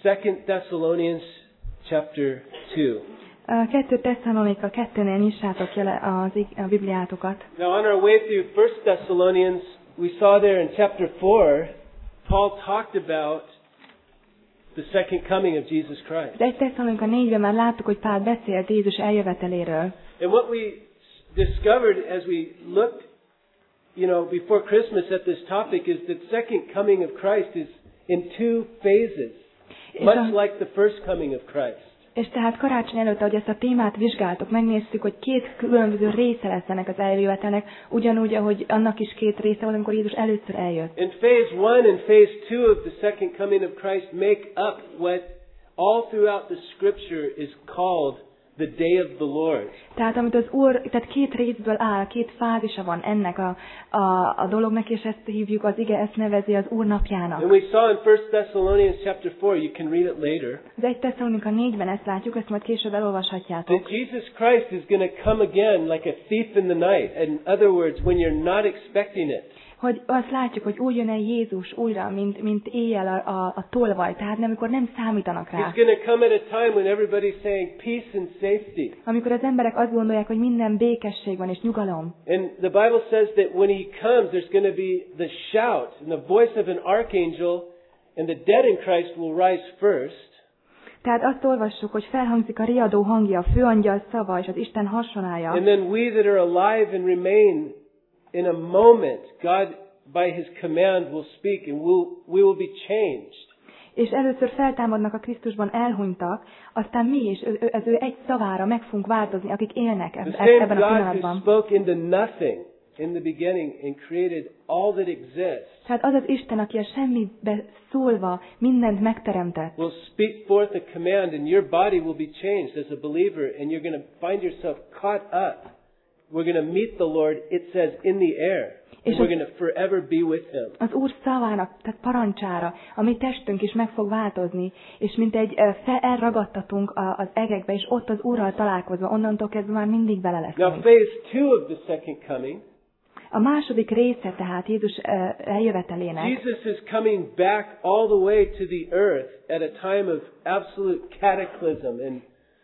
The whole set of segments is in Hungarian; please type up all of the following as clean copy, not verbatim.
2 Thessalonians chapter 2. 2 Tesszalonika 2-nél nyissátok ki a Bibliátokat. Now on our way through 1 Thessalonians, we saw there in chapter 4, Paul talked about the second coming of Jesus Christ. De 1 Tesszalonika 4-ben már láttuk, hogy Pál beszélt Jézus eljöveteléről. And what we discovered as we looked, before Christmas at this topic is that second coming of Christ is in two phases, much like the first coming of Christ. És tehát karácsony előtt, ahogy ezt a témát vizsgáltuk, megnéztük, hogy két különböző része lesz ennek az eljövetelnek, ugyanúgy, ahogy annak is két része volt, amikor Jézus először eljött. And phase 1 and phase 2 of the second coming of Christ make up what all throughout the Scripture is called the day of the Lord. Tehát amit az Úr, tehát két részből áll, két fázisa van ennek a dolognak, és ezt hívjuk, az ige ezt nevezi az Úr napjának. And we saw in 1 Thessalonians chapter 4, you can read it later. Az 1 Tesszalonika 4-ben ezt látjuk, ezt majd később elolvashatjátok. That Jesus Christ is going to come again like a thief in the night. In other words, when you're not expecting it. Hogy azt látjuk, hogy úgy jön el Jézus újra, mint éjjel a tolvaj, tehát amikor nem számítanak rá. He's going to come at a time when everybody's saying peace and safety. Amikor az emberek azt gondolják, hogy minden békesség van és nyugalom. And the Bible says that when he comes, there's going to be the shout and the voice of an archangel, and the dead in Christ will rise first. Tehát azt olvassuk, hogy felhangzik a riadó hangja, a főangyal szava és az Isten harsonálja. And then we that are alive and remain, in a moment, God, by His command, will speak and we will be changed. És először feltámadnak a Krisztusban elhunytak, aztán mi is, az ő egy szavára meg fogunk változni, akik élnek ebben a pillanatban. God who spoke into nothing in the beginning and created all that exists. Tehát az az Isten, aki a semmibe szólva mindent megteremtett. Will speak forth a command and your body will be changed as a believer and you're going to find yourself caught up. We're going to meet the Lord, it says, in the air. And we're going to forever be with Him. Az Úr szavának, tehát parancsára, a mi testünk is meg fog változni, és mint egy elragadtatunk az egekbe, és ott az Úrral találkozva, onnantól kezdve már mindig vele leszünk. Now phase 2 of the second coming. A második része tehát Jézus eljövetelének. Jesus is coming back all the way to the earth at a time of absolute cataclysm and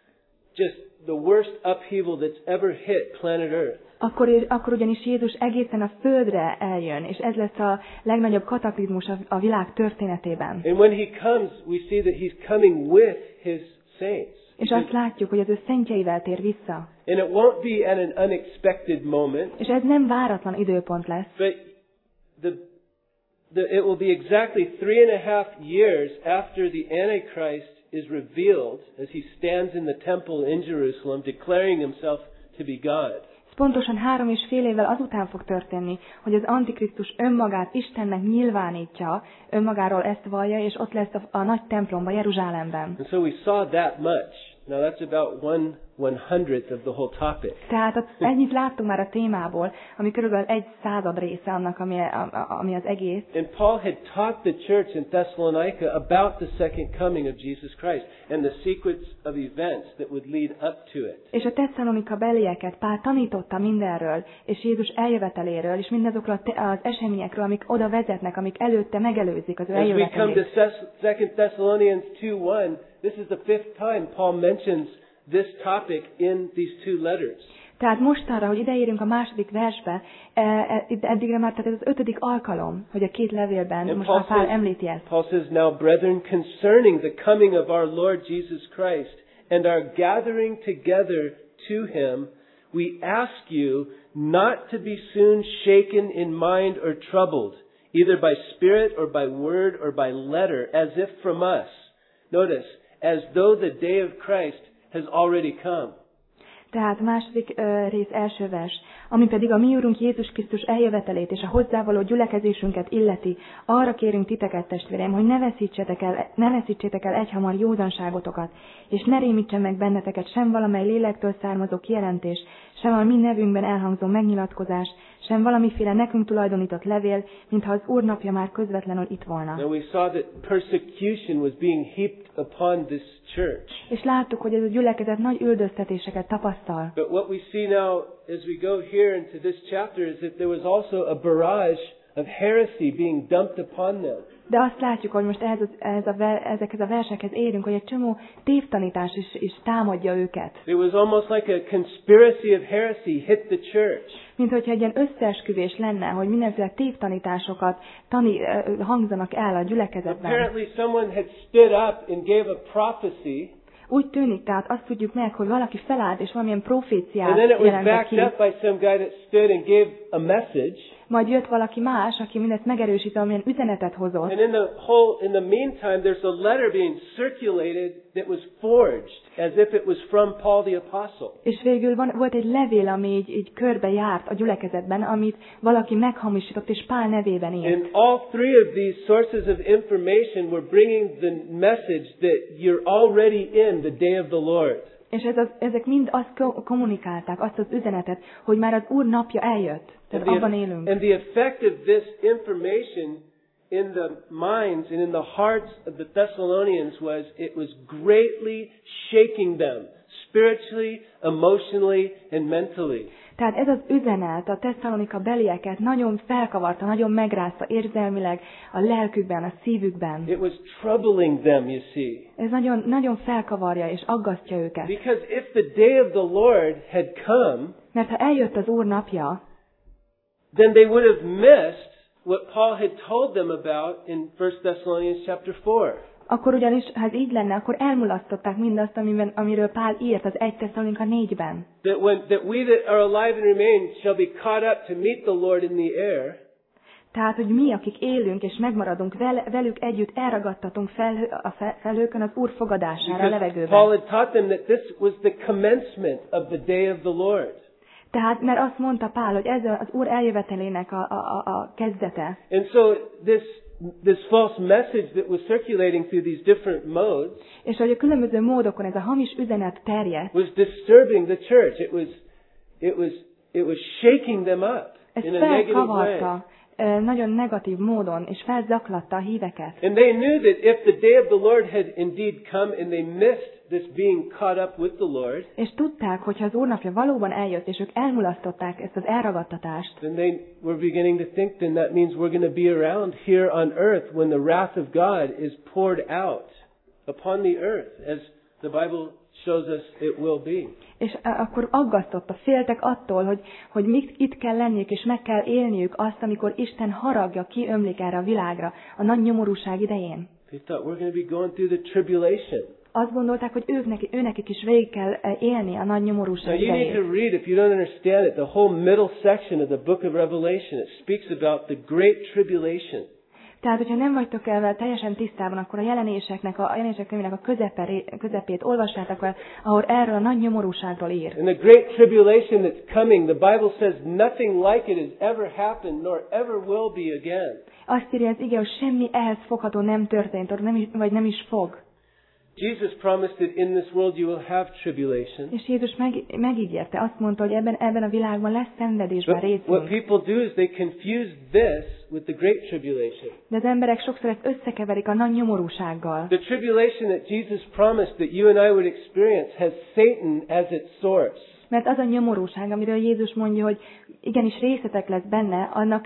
just the worst upheaval that's ever hit planet Earth. Akkor ugyanis Jézus egészen a földre eljön, és ez lesz a legnagyobb kataklizmus a világ történetében. And when He comes, we see that He's coming with His saints. És azt látjuk, hogy az ő szentjeivel tér vissza. And it won't be at an unexpected moment. És ez nem váratlan időpont lesz. But it will be exactly 3.5 years after the Antichrist is revealed as he stands in the temple in Jerusalem declaring himself to be God. Ez pontosan 3,5 évvel azután fog történni, hogy az Antikrisztus önmagát Istennek nyilvánítja, önmagáról ezt vallja, és ott lesz a nagy templomban, Jeruzsálemben. And so we saw that much. Now that's about 1/100th of the whole topic. Tehát ennyit láttunk már a témából, ami körülbelül 1/100 része annak, ami az egész. And Paul had taught the church in Thessalonica about the second coming of Jesus Christ and the sequence of events that would lead up to it. És a Tesszalonika belieket Pál tanította mindenről, és Jézus eljöveteléről, és mindazokról az eseményekről, amik oda vezetnek, amik előtte megelőzik az ő eljövetelét. As we come to 2 Thessalonians 2:1, this is the 5th time Paul mentions this topic in these two letters. Tehát most arra, hogy ideérünk a második versbe, eddigre már tehát ez az 5. alkalom, hogy a két levélben most már Pál említi ezt. Paul says, now brethren, concerning the coming of our Lord Jesus Christ and our gathering together to Him, we ask you not to be soon shaken in mind or troubled, either by spirit or by word or by letter, as if from us. Notice, as though the day of Christ has already come. Tehát második rész első vers. Ami pedig a mi Úrunk Jézus Krisztus eljövetelét és a hozzávaló gyülekezésünket illeti, arra kérünk titeket, testvéreim, hogy ne veszítsétek el egyhamar józanságotokat, és ne rémítsen meg benneteket sem valamely lélektől származó kijelentés, sem a mi nevünkben elhangzó megnyilatkozás, sem valamiféle nekünk tulajdonított levél, mintha az Úr napja már közvetlenül itt volna. Now we saw that persecution was being heaped upon this church. És láttuk, hogy ez a gyülekezet nagy üldöztetéseket tapasztal. But what we see now as we go here into this chapter is that there was also a barrage of heresy being dumped upon them. De azt látjuk, hogy most ezekhez a versekhez érünk, hogy egy csomó tévtanítás is támadja őket. It was almost like a conspiracy of heresy hit the church. Mint hogyha egy ilyen összeesküvés lenne, hogy mindenféle tévtanításokat hangzanak el a gyülekezetben. Apparently someone had stood up and gave a prophecy. Úgy tűnik, tehát azt tudjuk meg, hogy valaki felállt és valamilyen proféciát And then it was jelentett ki. backed up by some guy that stood and gave a message. Majd jött valaki más, aki mindezt megerősítve, amilyen üzenetet hozott. And in the meantime, there's a letter being circulated that was forged, as if it was from Paul the Apostle. És végül volt egy levél, ami így körbe járt a gyülekezetben, amit valaki meghamisított, és Pál nevében írt. And all three of these sources of information were bringing the message that you're already in the day of the Lord. És ezek mind azt kommunikálták, azt az üzenetet, hogy már az Úr napja eljött. Tehát abban élünk. And the effect of this information in the minds and in the hearts of the Thessalonians was it was greatly shaking them spiritually, emotionally, and mentally. Tehát ez az üzenet a Tesszalonika belieket nagyon felkavarta, nagyon megrázta érzelmileg a lelkükben, a szívükben. It was troubling them, you see. Ez nagyon, nagyon felkavarja és aggasztja őket. Because if the day of the Lord had come, mert ha eljött az Úr napja, then they would have missed what Paul had told them about in 1 Thessalonians chapter 4. Akkor ugyanis, ha ez így lenne, akkor elmulasztották mindazt, amiről Pál írt az 1 Tesszalonika 4-ben. That we that are alive and remain shall be caught up to meet the Lord in the air. Tehát, hogy mi, akik élünk és megmaradunk velük együtt, elragadtatunk felhőkön az Úr fogadására a levegőben. Paul had taught them that this was the commencement of the day of the Lord. Tehát, mert azt mondta Pál, hogy ez az Úr eljövetelének a kezdete. And so this false message that was circulating through these different modes, és hogy a különböző módokon ez a hamis üzenet terjedt, was disturbing the church. It was shaking them up in a negative way. Nagyon negatív módon, és felzaklatta a híveket. And they knew that if the day of the Lord had indeed come and they missed this being caught up with the Lord, és tudták, hogy ha az Úr napja valóban eljött, és ők elmulasztották ezt az elragadtatást, then they were beginning to think then that means we're going to be around here on earth when the wrath of God is poured out upon the earth, as the Bible shows us it will be. És akkor aggasztotta, féltek attól, hogy itt kell lenniük, és meg kell élniük azt, amikor Isten haragja kiömlik erre a világra, a nagy nyomorúság idején. They thought we're going to be going through the tribulation. Azt gondolták, hogy őnekik is végig kell élni a nagy nyomorúság idején. Now you need to read, if you don't understand it, the whole middle section of the book of Revelation. It speaks about the great tribulation. Tehát, hogyha nem vagytok ezzel teljesen tisztában, akkor a jelenések könyvének a közepét olvassátok el, ahol erről a nagy nyomorúságról ír. In the great tribulation that's coming, the Bible says nothing like it has ever happened, nor ever will be again. Azt írja az ige, hogy semmi ehhez fogható nem történt, vagy nem is fog. Jesus promised that in this world you will have tribulation. És Jézus megígérte, azt mondta, hogy ebben a világban lesz szenvedésben részünk. What people do is they confuse this with the great tribulation. De az emberek sokszor ezt összekeverik a nagy nyomorúsággal. The tribulation that Jesus promised that you and I would experience has Satan as its source. Mert az a nyomorúság, amiről Jézus mondja, hogy igenis részletek lesz benne, annak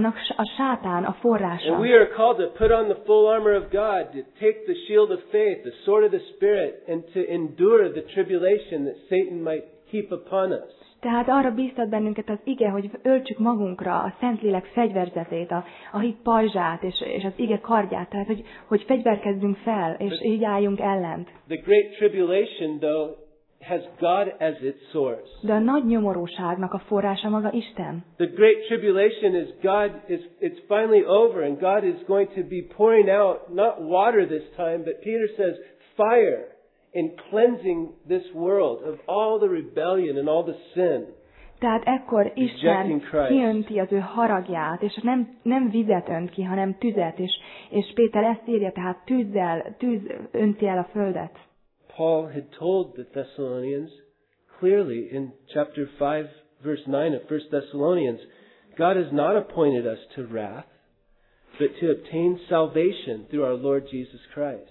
a sátán a forrása. And we are called to put on the full armor of God, to take the shield of faith, the sword of the Spirit, and to endure the tribulation that Satan might heap upon us. Tehát arra bíztat bennünket az ige, hogy öltsük magunkra a Szentlélek fegyverzetét, a hit pajzsát és az ige kardját, tehát hogy fegyverkezzünk fel, és így álljunk ellent. The great tribulation, though, has God as its source. De a nagy nyomorúságnak a forrása maga Isten. The great tribulation is it's finally over, and God is going to be pouring out not water this time, but Peter says fire, in cleansing this world of all the rebellion and all the sin. Tehát ekkor Isten kiönti az ő haragját, és nem vizet önt ki, hanem tüzet, és Péter ezt írja, tehát tűz önti el a földet. Paul had told the Thessalonians clearly in chapter 5, verse 9 of 1 Thessalonians, God has not appointed us to wrath, but to obtain salvation through our Lord Jesus Christ.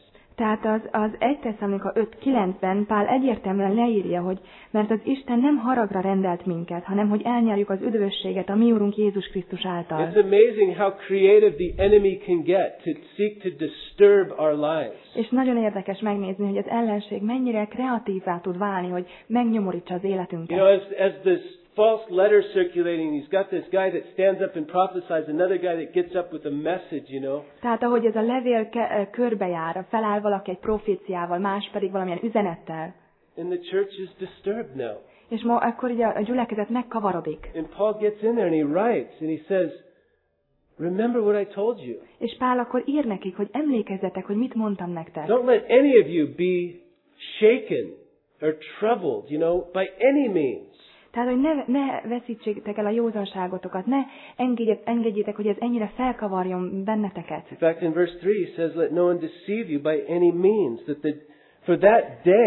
Tehát az 1 Tesszalonika 5:9-ben Pál egyértelműen leírja, hogy mert az Isten nem haragra rendelt minket, hanem hogy elnyerjük az üdvösséget a mi Úrunk Jézus Krisztus által. It's amazing how creative the enemy can get to seek to disturb our lives. És nagyon érdekes megnézni, hogy az ellenség mennyire kreatívvá tud válni, hogy megnyomorítsa az életünket. You know, as this false letter circulating, he's got this guy that stands up and prophesies, another guy that gets up with a message, you know. Tehát ahogy ez a levél körbejár, feláll valaki egy proféciával, más pedig valamilyen üzenettel. And the church is disturbed now. És ma akkor ugye a gyülekezet megkavarodik. And Paul gets in there and he writes and he says, remember what I told you. És Pál akkor ír nekik, hogy emlékezzetek, hogy mit mondtam nektek. Don't let any of you be shaken or troubled, you know, by any means. Tehát, hogy ne veszítsétek el a józanságotokat, ne engedjétek, hogy ez ennyire felkavarjon benneteket. In fact, in verse 3 he says, let no one deceive you by any means, for that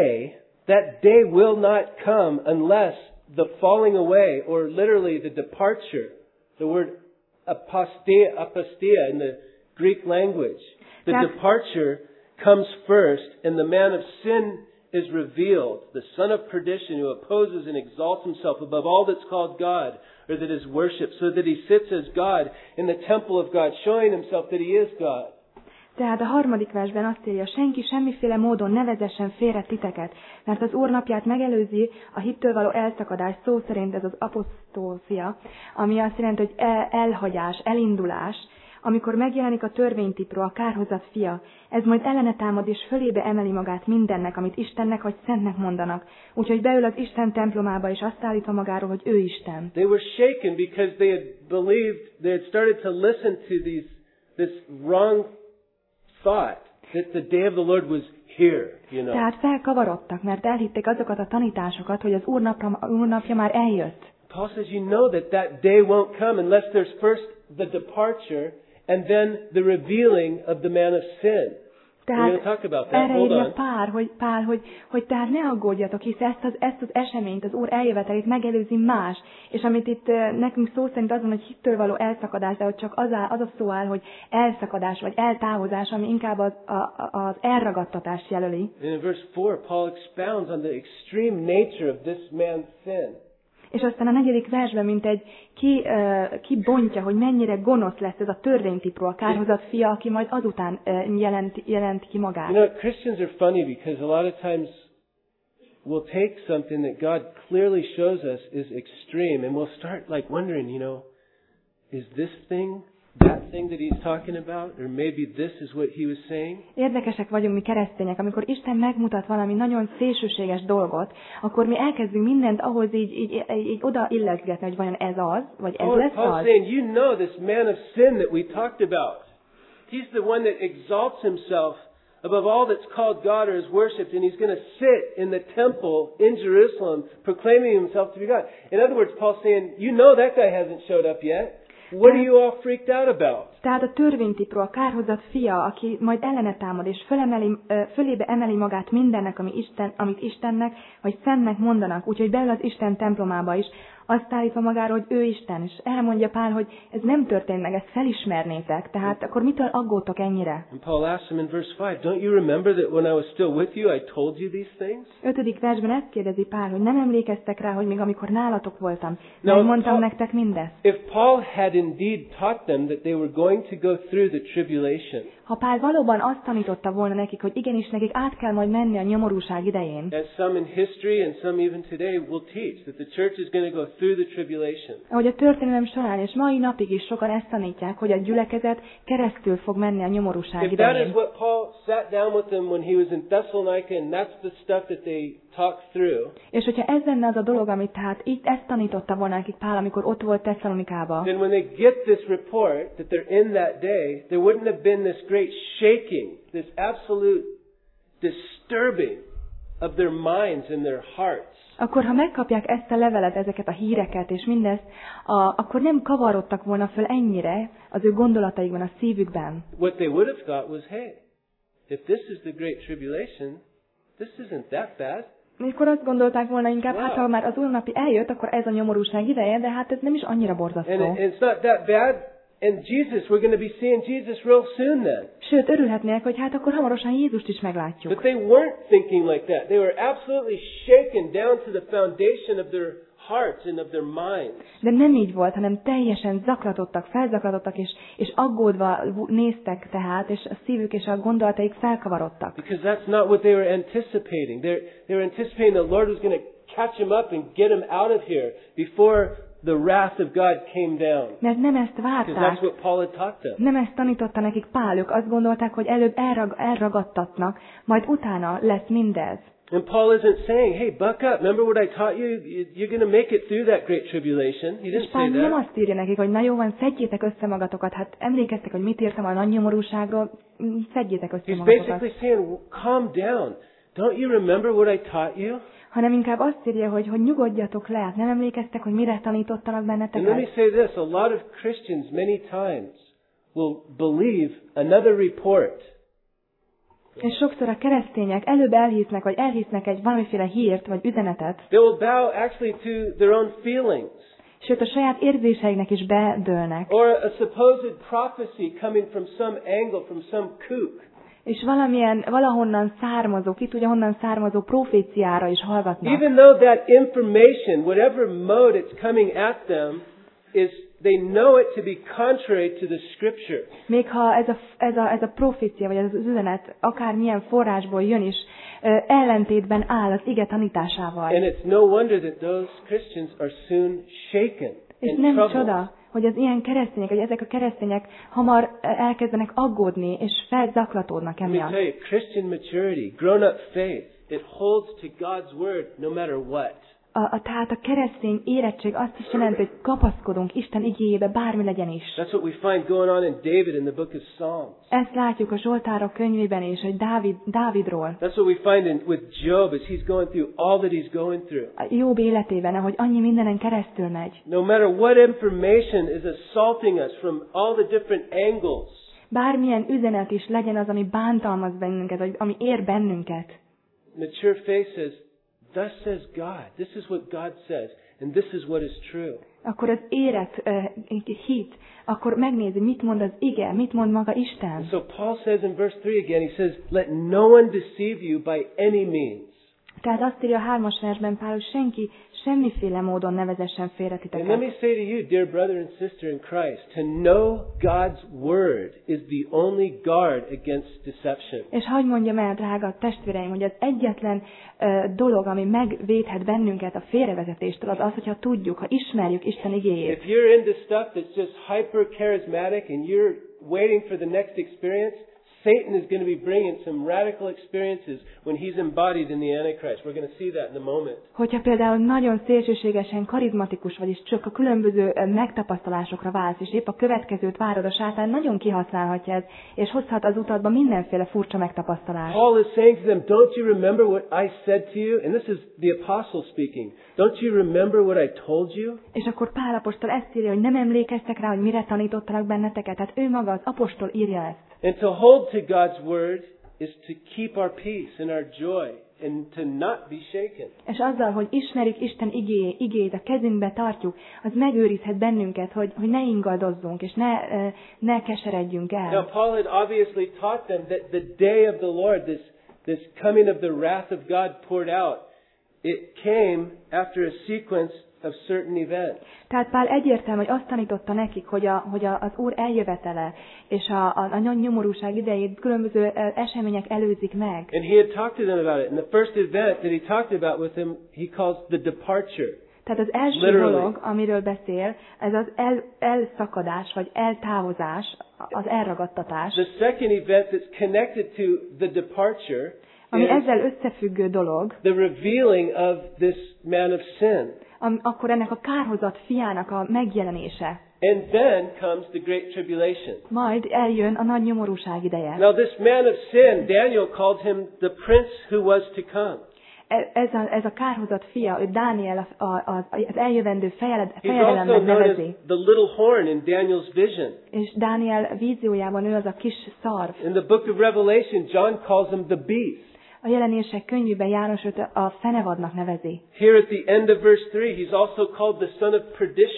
day will not come unless the falling away, or literally the departure, the word apostia in the Greek language. The departure comes first, and the man of sin is revealed, the son of perdition who opposes and exalts himself above all that's called God or that is worshipped, so that he sits as God in the temple of God, showing himself that he is God. Tehát a 3. versben azt írja, senki semmiféle módon ne vezessen félre titeket, mert az Úr napját megelőzi a hittől való elszakadás, szó szerint ez az aposztószia, ami azt jelenti, hogy elhagyás, elindulás, amikor megjelenik a törvénytipró, a kárhozat fia, ez majd ellene támad és fölébe emeli magát mindennek, amit Istennek vagy Szentnek mondanak. Úgyhogy beül az Isten templomába, és azt állítva magáról, hogy ő Isten. They were shaken because they had believed, they had started to listen to this wrong thought that the day of the Lord was here, you know. Tehát felkavarodtak, mert elhitték azokat a tanításokat, hogy az Úr napja már eljött. Paul says, you know that day won't come unless there's first the departure and then the revealing of the man of sin. Tehát erre írja Pál, hogy tehát ne aggódjatok, hisz ezt az eseményt, az Úr eljövetelét megelőzi más, és amit itt nekünk szó szerint az van, hogy hittől való elszakadás, de hogy csak az a szó áll, hogy elszakadás vagy eltávozás, ami inkább az elragadtatást jelöli. In verse 4, Paul expounds on the extreme nature of this man's sin. És aztán a 4. versben, mint egy kibontja, hogy mennyire gonosz lesz ez a törvénytipró, a kárhozat fia, aki majd azután jelent ki magát. You know, Christians are funny because a lot of times we'll take something that God clearly shows us is extreme and we'll start like wondering, you know, is this thing that thing that he's talking about, or maybe this is what he was saying? Érdekesek vagyunk mi keresztények, amikor Isten megmutat valami nagyon szélsőséges dolgot, akkor mi elkezdünk mindent ahhoz így oda illetgetni, hogy vajon ez az, vagy ez lesz Paul's az. saying, you know this man of sin that we talked about. He's the one that exalts himself above all that's called God or is worshipped, and he's going to sit in the temple in Jerusalem proclaiming himself to be God. In other words, Paul's saying, you know that guy hasn't showed up yet. What are you all freaked out about? Tehát a törvénytipró, a kárhozat fia, aki majd ellene támad, és fölébe emeli magát mindennek, amit Istennek vagy Szentnek mondanak, úgyhogy beül az Isten templomába is, azt állítva magáról, hogy ő Isten, és elmondja Pál, hogy ez nem történt meg, ezt felismernétek, tehát akkor mitől aggódtok ennyire? And Paul asks him in verse 5, don't you remember that when I was still with you, I told you these things? 5. versben ezt kérdezi Pál, hogy nem emlékeztek rá, hogy még amikor nálatok voltam, nem mondtam nektek mindezt. If Paul had indeed taught them that they were going to go through the tribulation, ha Pál valóban azt tanította volna nekik, hogy igenis nekik át kell majd menni a nyomorúság idején, as some in history and some even today will teach, that the church is going to go through the tribulation. Ahogy a történelem során, és mai napig is sokan ezt tanítják, hogy a gyülekezet keresztül fog menni a nyomorúság If that idején. is what Paul sat down with them when he was in Thessalonica, and that's the stuff that they talked through. És hogyha ez lenne az a dolog, amit tehát itt ezt tanította volna nekik Pál, amikor ott volt Tesszalonikában, Then when they get this report that they're in that day, there wouldn't have been this great shaking, this absolute disturbing of their minds and their hearts. akkor ha megkapják ezt a levelet, ezeket a híreket és mindezt, akkor nem kavarodtak volna föl ennyire az ő gondolataikban, a szívükben. What they would have thought was, hey, if this is the great tribulation, this isn't that bad. Mikor azt gondolták volna inkább, hát ha már az Úr napi eljött, akkor ez a nyomorúság ideje, de hát ez nem is annyira borzasztó. And it's not that bad And Jesus, we're going to be seeing Jesus real soon then. Sőt, örülhetnének, hogy hát akkor hamarosan Jézust is meglátjuk. But they weren't thinking like that. They were absolutely shaken down to the foundation of their hearts and of their minds. De nem így volt, hanem teljesen zaklatottak, felzaklatottak, és aggódva néztek tehát, és a szívük és a gondolataik felkavarodtak. Because that's not what they were anticipating. They were anticipating the Lord was going to catch them up and get them out of here before the wrath of God came down. Mert nem ezt Because that's várták, what Paul had taught them. nem ezt tanította nekik Pál, ők azt gondolták, hogy előbb elragadtatnak, majd utána lesz mindez. And Paul isn't saying, hey, buck up. Remember what I taught you? You're going to make it through that great tribulation. He És didn't Pál say nem that. azt írja nekik, hogy na jó van, szedjétek össze magatokat, hát emlékeztek, hogy mit írtam a nagy nyomorúságról, szedjétek össze He's magatokat. basically saying, calm down. Don't you remember what I taught you? Hanem inkább azt írja, hogy nyugodjatok le, hát nem emlékeztek, hogy mire tanítottalak And let me benneteket. say this, a lot of Christians many times will believe another report. És sokszor a keresztények előbb elhisznek, vagy elhisznek egy valamiféle hírt, vagy üzenetet, They will bow actually to their own feelings. sőt a saját érzéseiknek is bedőlnek. Or a supposed prophecy coming from some angle, from some kook. És valahonnan származó, ki tudja honnan származó proféciára is hallgatnak. Even though that information, whatever mode it's coming at them, they know it to be contrary to the Scripture. Még ha ez a profécia, vagy ez az üzenet akármilyen forrásból jön is, ellentétben áll az ige tanításával. And it's no wonder that those Christians are soon shaken És and nem troubled. csoda, hogy az ilyen keresztények, vagy ezek a keresztények hamar elkezdenek aggódni, és felzaklatódnak Let me emiatt. tell you, Christian maturity, grown-up faith, it holds to God's word no matter what. Tehát a keresztény érettség azt is jelenti, hogy kapaszkodunk Isten igéjébe, bármi legyen is. That's what we find going on in David in the book of Psalms. Ezt látjuk a Zsoltárok könyvében is, hogy Dávidról. That's what we find with Job as he's going through all that he's going through. A Jobb életében, ahogy annyi mindenen keresztül megy. No matter what information is assaulting us from all the different angles, Bármilyen üzenet is legyen az, ami bántalmaz bennünket, vagy ami ér bennünket. mature faith says, thus says God. This is what God says, and this is what is true. Akkor az hit, akkor megnézi, mit mond az ige, mit mond maga And Isten. so Paul says in verse 3 again, he says, let no one deceive you by any means. Tehát azt írja a 3-as versben Pál, hogy senki semmiféle módon ne vezessen félre And let titeket. me say to you, dear brother and sister in Christ, to know God's word is the only guard against deception. És hadd mondjam el, drága testvéreim, hogy az egyetlen dolog, ami megvédhet bennünket a félrevezetéstől, az az, hogyha tudjuk, ha ismerjük Isten igéjét. If you're into stuff that's just hyper charismatic and you're waiting for the next experience, Satan is going to be bringing some radical experiences when he's embodied in the Antichrist. We're going to see that in a moment. Hogyha például nagyon szélsőségesen karizmatikus vagy, és csak a különböző megtapasztalásokra válsz, és épp a következőt várod, a sátán nagyon kihasználhatja ezt, és hozhat az utadba mindenféle furcsa megtapasztalást. Paul is saying to them, don't you remember what I said to you? And this is the apostle speaking. Don't you remember what I told you? És akkor Pál apostol ezt írja, hogy nem emlékeztek rá, hogy mire tanítottalak benneteket. Tehát ő maga, az apostol írja ezt. And to hold to God's word is to keep our peace and our joy and to not be shaken. És azzal, hogy ismerjük Isten igéjét, a kezünkbe tartjuk, az megőrizhet bennünket, hogy ne ingadozzunk, és ne keseredjünk Now, el. Paul had obviously taught them that the day of the Lord, this coming of the wrath of God poured out, it came after a sequence of certain events. Tehát Pál egyértelmű, hogy azt tanította nekik, hogy az Úr eljövetele és a nagy nyomorúság idejét különböző események előzik meg. And he had talked to them about it. And the first event that he talked about with them, he calls the departure. Tehát az első Literally. dolog, amiről beszél, ez az elszakadás, vagy eltávozás, az elragadtatás, The second event that's connected to the departure ami is ezzel összefüggő dolog, the revealing of this man of sin. akkor ennek a kárhozat fiának a megjelenése. And then comes the great tribulation. Majd eljön a nagy nyomorúság ideje. Now this man of sin, Daniel called him the prince who was to come. Ez a kárhozat fia, ő Dániel az eljövendő He's also fejedelemnek known as nevezi. the little horn in Daniel's vision. És Dániel víziójában ő az a kis szarv. In the book of Revelation, John calls him the beast. A jelenések könyvében János őt a fenevadnak nevezi. Here at the end of verse 3, he's also called the son of perdition.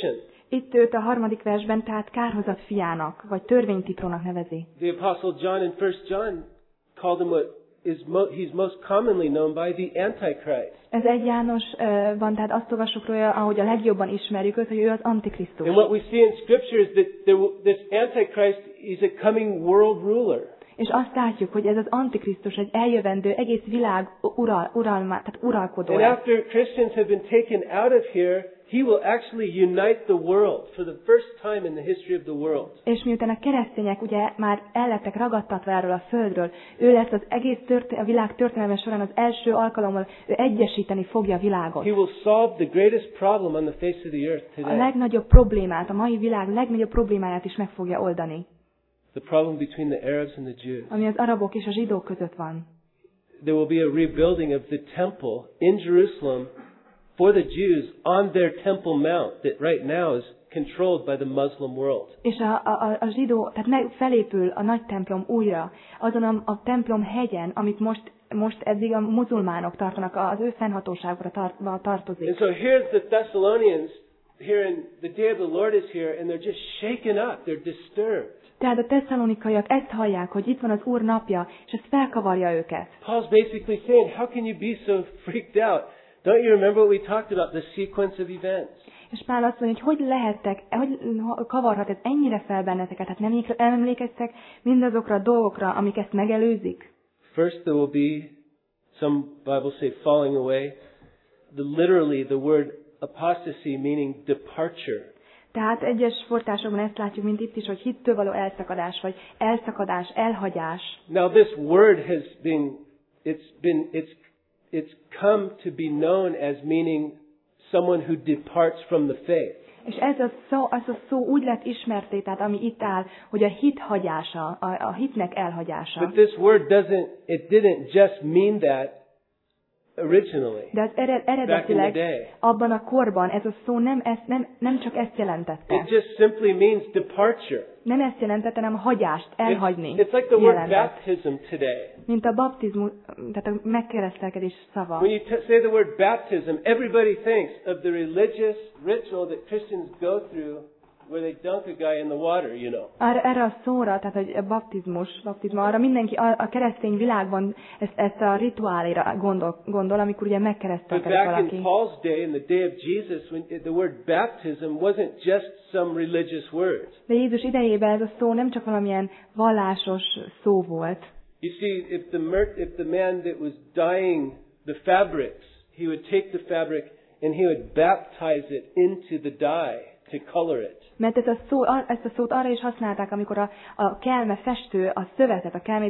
Itt őt a 3. versben tehát kárhozat fiának, vagy törvénytiprónak nevezi. The Apostle John in 1 John called him what he's most commonly known by, the Antichrist. Ez 1 Jánosban, tehát azt olvassuk róla, ahogy a legjobban ismerjük őt, hogy ő az Antikrisztus. And what we see in Scripture is that this Antichrist is a coming world ruler. És azt látjuk, hogy ez az Antikrisztus egy eljövendő, egész világ tehát uralkodó. And after Christians have been taken out of here, he will actually unite the world for the first time in the history of the world. És miután a keresztények ugye már ellettek ragadtatva erről a földről, ő lesz az egész a világ történelme során az első alkalommal, ő egyesíteni fogja a világot. He will solve the greatest problem on the face of the earth today. A legnagyobb problémát, a mai világ legnagyobb problémáját is meg fogja oldani. The problem between the Arabs and the Jews. Ami az arabok és a zsidók között van. There will be a rebuilding of the temple in Jerusalem for the Jews on their Temple Mount that right now is controlled by the Muslim world. És a zsidó, tehát felépül a nagy templom újra, azon a templom hegyen, amit most eddig a muzulmánok tartanak, az ő fennhatóságukra tartozik. And so here's the Thessalonians here in the day of the Lord is here, and they're just shaken up, they're disturbed. Tehát a tesszalonikaiak ezt hallják, hogy itt van az Úr napja, és ez felkavarja őket. Paul's basically saying, how can you be so freaked out? Don't you remember what we talked about, the sequence of events? És Pál azt mondja, hogy lehettek, hogy kavarhat ez ennyire fel benneteket, hát nem emlékeztek mindazokra a dolgokra, amik ezt megelőzik? First there will be, some Bibles say falling away. Literally the word apostasy meaning departure. Tehát egyes forrásokban ezt látjuk, mint itt is, hogy hittől való elszakadás, vagy elszakadás, elhagyás. Now this word has it's come to be known as meaning someone who departs from the faith. És ez a szó úgy lett ismerté, tehát ami itt áll, hogy a hit hagyása, a hitnek elhagyása. But this word didn't just mean that originally. De az eredetileg abban a korban ez a szó nem csak ezt jelentette. It just simply means departure. Nem ezt jelentette, hanem hagyást, elhagyni. It's like the word baptism today. Mint a baptizmus, tehát a megkeresztelkedés szava. When you say the word baptism, everybody thinks of the religious ritual that Christians go through where they dunk a guy in the water, you know. Erre a szóra, tehát hogy a baptizma, arra mindenki a keresztény világban ezt a rituálira gondol, amikor ugye megkeresztelkedik valaki. But back in Paul's day, in the day of Jesus, when the word baptism wasn't just some religious word. De Jézus idejében ez a szó nem csak valamilyen vallásos szó volt. You see, if the man that was dyeing the fabrics, he would take the fabric and he would baptize it into the dye to color it. Mert ezt a szót arra is használták, amikor a kelme festő a szövetet, a kelmét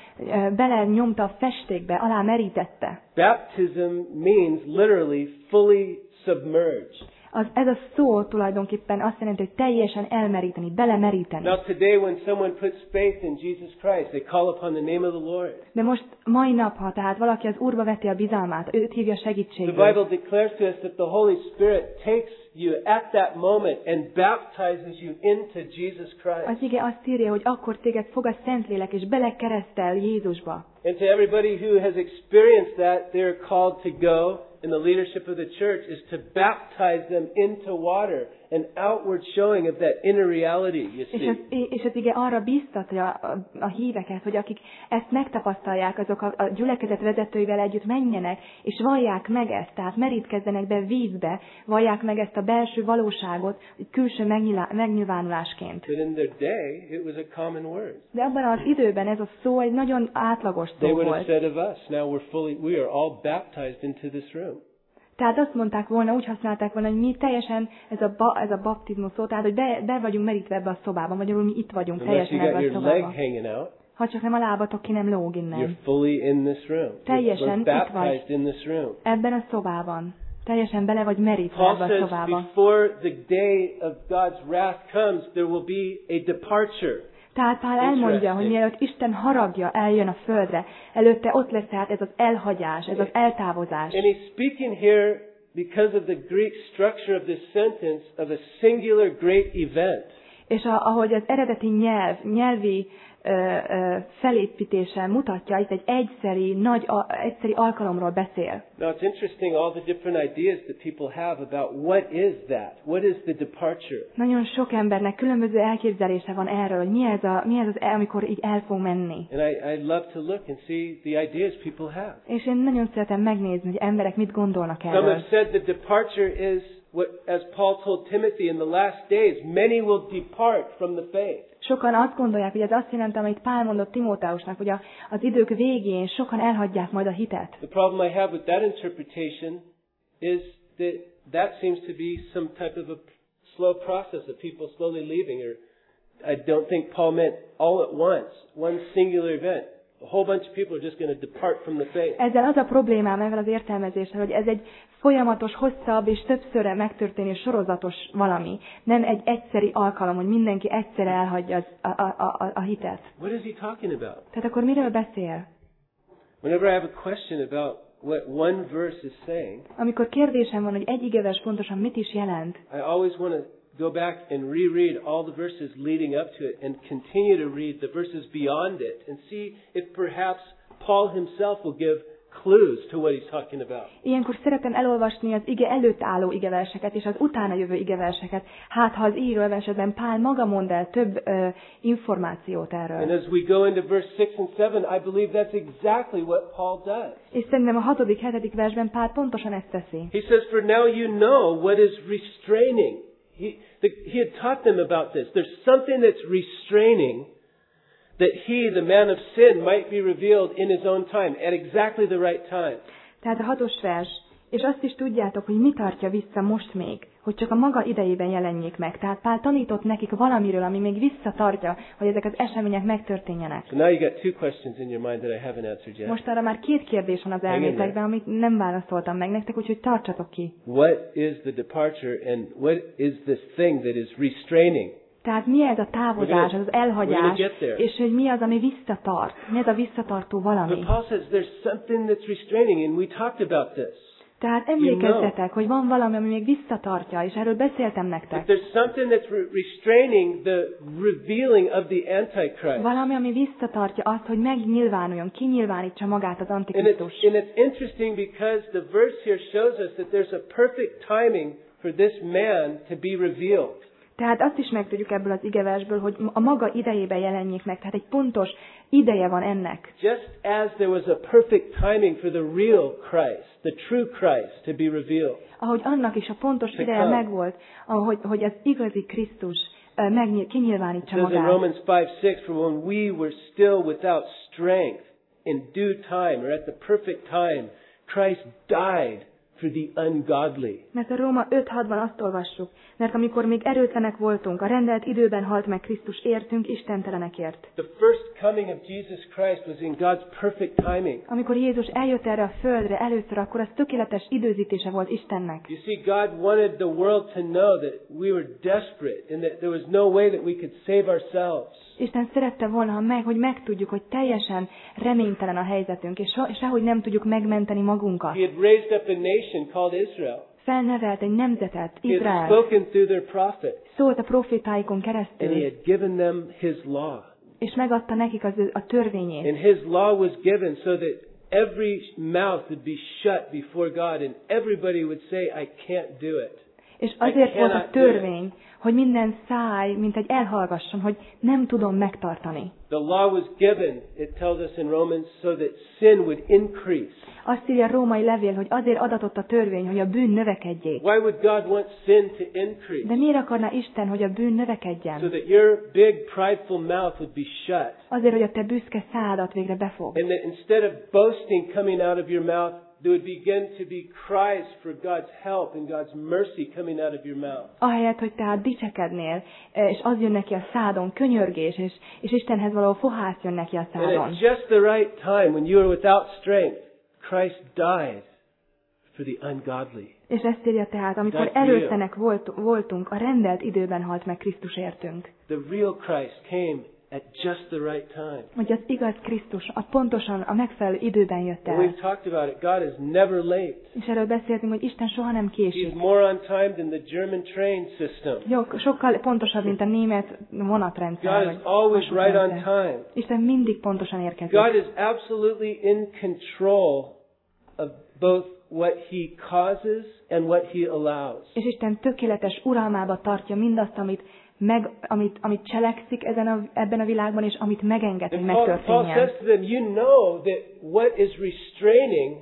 bele nyomta a festékbe, alá merítette. Baptism means literally fully submerged. Ez a szó tulajdonképpen azt jelenti, hogy teljesen elmeríteni, belemeríteni. Now today when someone puts faith in Jesus Christ, they call upon the name of the Lord. De most mai nap, ha tehát valaki az Úrba veti a bizalmát, őt hívja segítségül. The Bible declares to us that the Holy Spirit takes you at that moment and baptizes you into Jesus Christ. Az ige azt írja, hogy akkor téged fog a Szentlélek és belekeresztel Jézusba. And to everybody who has experienced that, they're called to go in the leadership of the church is to baptize them into water, an outward showing of that inner reality, you see. És az ige arra biztatja a híveket, hogy akik ezt megtapasztalják, azok a gyülekezet vezetőivel együtt menjenek, és vallják meg ezt, tehát merítkezzenek be vízbe, vallják meg ezt a belső valóságot, külső megnyilvánulásként. But in their day, it was a common word. De abban az időben ez a szó egy nagyon átlagos szó They would have volt. said of us, now we are all baptized into this room. Tehát azt mondták volna, úgy használták volna, hogy mi teljesen ez a baptizmus szó, tehát hogy be vagyunk merítve ebbe a szobában, magyarul mi itt vagyunk teljesen ebbe a szobában. Ha csak nem a lábatok ki nem lóg innen. You're fully in this room. Teljesen itt vagy. In this room. Ebben a szobában. Teljesen bele vagy merítve ebbe a szobában. Paul says before the day of God's wrath comes, there will be a departure. Tehát Pál elmondja, hogy mielőtt Isten haragja eljön a földre, előtte ott lesz tehát ez az elhagyás, ez az eltávozás. And he's speaking here because of the Greek structure of this sentence of a singular great event. És ahogy az eredeti nyelvi felépítése mutatja, itt egy egyszeri alkalomról beszél. Now it's interesting all the different ideas that people have about what is that? What is the departure? Nagyon sok embernek különböző elképzelése van erről, hogy mi ez az, amikor így el fog menni. And I love to look and see the ideas people have. És én nagyon szeretem megnézni, hogy emberek mit gondolnak Some erről. have said the departure is what, as Paul told Timothy in the last days, many will depart from the faith. Sokan azt gondolják, hogy ez azt jelenti, amit Pál mondott Timóteusnak, hogy az idők végén sokan elhagyják majd a hitet. The problem I have with that interpretation is that seems to be some type of a slow process of people slowly leaving. Or I don't think Paul meant all at once, one singular event. A whole bunch of people are just going to depart from the faith. Ezzel az a problémám ezzel az értelmezéssel, hogy ez egy folyamatos, hosszabb és többszörre megtörténő sorozatos valami. Nem egy egyszeri alkalom, hogy mindenki egyszerre elhagyja a hitet. What is he talking about? Tehát akkor miről beszél? Whenever I have a question about what one verse is saying, Amikor kérdésem van, hogy egy igevers pontosan mit is jelent, I always want to go back and reread all the verses leading up to it and continue to read the verses beyond it and see if perhaps Paul himself will give clues to what he's talking about. Ilyenkor szeretem elolvasni az ige előtt álló igeverseket és az utána jövő igeverseket. Hát, ha az író esetben Pál maga mond el több információt erről. And as we go into verse 6 and 7, I believe that's exactly what Paul does. És szerintem a 6.-7. versben Pál pontosan ezt teszi. He says, "For now you know what is restraining." He had taught them about this. There's something that's restraining, that he, the man of sin, might be revealed in his own time, at exactly the right time. Tehát a 6. vers. És azt is tudjátok, hogy mi tartja vissza most még, hogy csak a maga idejében jelenjék meg. Tehát Pál tanított nekik valamiről, ami még visszatartja, hogy ezek az események megtörténjenek. So now you got two questions in your mind that I haven't answered yet. Most arra már 2 kérdés van az elmétekben, amit nem válaszoltam meg nektek, úgyhogy tartsatok ki. What is the departure and what is this thing that is restraining? Tehát mi ez a távozás, az elhagyás, és hogy mi az, ami visszatart? Mi ez a visszatartó valami? But Paul says there's something that's restraining, and we talked about this. Tehát emlékezzetek, hogy van valami, ami még visszatartja, és erről beszéltem nektek. But there's something that's restraining the revealing of the Antichrist. Valami, ami visszatartja azt, hogy megnyilvánuljon, kinyilvánítsa magát az Antikrisztus. And it's interesting because the verse here shows us that there's a perfect timing for this man to be revealed. Tehát azt is megtudjuk ebből az igeversből, hogy a maga idejében jelenjék meg. Tehát egy pontos ideje van ennek. Just as there was a perfect timing for the real Christ, the true Christ to be revealed. Ahogy annak is a pontos ideje megvolt, hogy az igazi Krisztus kinyilvánítsa magát. In Romans 5:6, for when we were still without strength, in due time, or at the perfect time, Christ died for the ungodly. Mert a Róma 5:6-ban azt olvassuk, mert amikor még erőtlenek voltunk, a rendelt időben halt meg Krisztus értünk istentelenekért. The first coming of Jesus Christ was in God's perfect timing. Amikor Jézus eljött erre a földre először, akkor az tökéletes időzítése volt Istennek. You see, God wanted the world to know that we were desperate and that there was no way that we could save ourselves. Isten szerette volna, hogy megtudjuk, hogy teljesen reménytelen a helyzetünk, és sehogy nem tudjuk megmenteni magunkat. He had raised up a nation called Israel. Felnevelt egy nemzetet, He had Izrael. spoken through their prophets. Szólt a profétáikon And he keresztül, had given them his law. és megadta nekik a törvényét. And his law was given so that every mouth would be shut before God and everybody would say, I can't do it. És azért volt a törvény, hogy minden száj, mint egy elhallgasson, hogy nem tudom megtartani. The law was given, it tells us in Romans, so that sin would increase. Azt írja a római levél, hogy azért adatott a törvény, hogy a bűn növekedjék. Why would God want sin to increase? De miért akarná Isten, hogy a bűn So növekedjen? that your big prideful mouth would be shut. Azért, hogy a te büszke szádat végre befog. And that instead of boasting coming out of your mouth, there would begin to be cries for God's help and God's mercy coming out of your mouth. Ahelyett, hogy tehát dicsekednél, és az jön neki a szádon, könyörgés, és Istenhez való fohász jön neki a And szádon. at just the right time, when you were without strength, Christ died for the ungodly. És ezt írja tehát, amikor erőtlenek voltunk, a rendelt időben halt meg Krisztus értünk. The real Christ came at just the right time. Hogy az igaz Krisztus pontosan a megfelelő időben jött And el. we've talked about it. God is never late. És erről beszéltünk, hogy Isten soha nem He's késik. more on time than the German train system. Sokkal pontosabb, mint a német vonatrendszer. God is vagy always right on vasútrendszer. time. Isten mindig pontosan érkezik. God is absolutely in control of both what He causes and what He allows. És Isten tökéletes uralmába tartja mindazt, amit cselekszik ebben a világban, és amit megenged, hogy And Paul megtörténjen. says to them, you know that what is restraining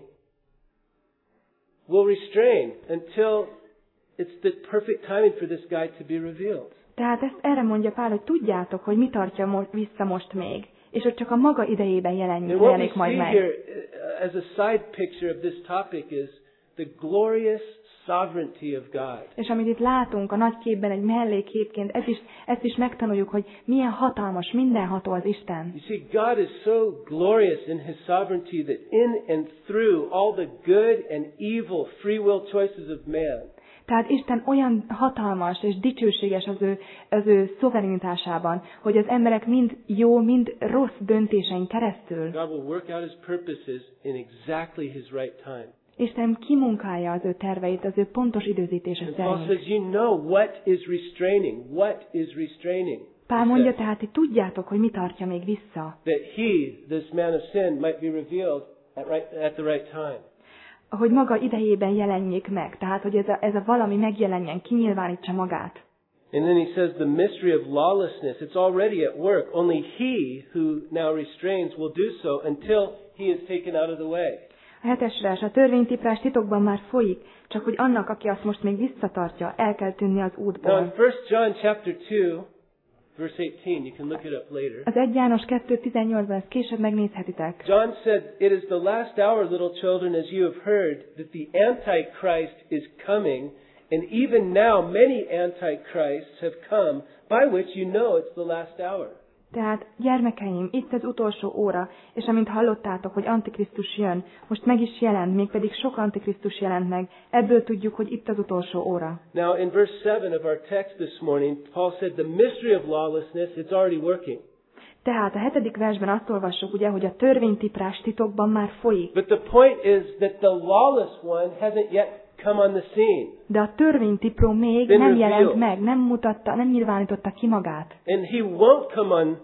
will restrain until it's the perfect timing for this guy to be revealed. Tehát erre mondja Pál, hogy tudjátok, hogy mi tartja vissza most még, és hogy csak a maga idejében And what we jelenik majd see meg. here as a side picture of this topic is the glorious sovereignty of God. És amit itt látunk a nagy képben, egy mellékképként, ezt is megtanuljuk, hogy milyen hatalmas, mindenható az Isten. You see, God is so glorious in His sovereignty that in and through all the good and evil free will choices of man, Tehát Isten olyan hatalmas és dicsőséges az ő szuverenitásában, hogy az emberek mind jó, mind rossz döntésein keresztül God will work out His purposes in exactly His right time. Isten kimunkálja az ő terveit az ő pontos időzítése And Paul szerint. says, you know what is restraining. What is restraining? Pál mondja tehát, hogy tudjátok, hogy mi tartja még vissza. That he, this man of sin, might be revealed at the right time. Hogy maga idejében jelenjék meg. Tehát, hogy ez a valami megjelenjen, kinyilvánítsa magát. And then he says the mystery of lawlessness, it's already at work. Only he who now restrains will do so until he is taken out of the way. A 7. vers, a törvénytiprás titokban már folyik, csak hogy annak, aki azt most még visszatartja, el kell tűnni az Now in útból. 1 John chapter 2, verse 18, you can look it up later. Az 1 János 2.18-ban ezt később megnézhetitek. John said, it is the last hour, little children, as you have heard, that the Antichrist is coming, and even now many Antichrists have come, by which you know it's the last hour. Tehát, gyermekeim, itt az utolsó óra, és amint hallottátok, hogy Antikrisztus jön, most meg is jelent, mégpedig sok Antikrisztus jelent meg, ebből tudjuk, hogy itt az utolsó óra. Now in verse 7 of our text this morning, Paul said the mystery of lawlessness, it's already working. Tehát a 7. versben azt olvassuk, ugye, hogy a törvénytiprás titokban már folyik. But the point is that the lawless one hasn't yet come on the scene. De a törvénytipró még Been nem jelent revealed. meg, nem nyilvánította ki magát. And he won't come on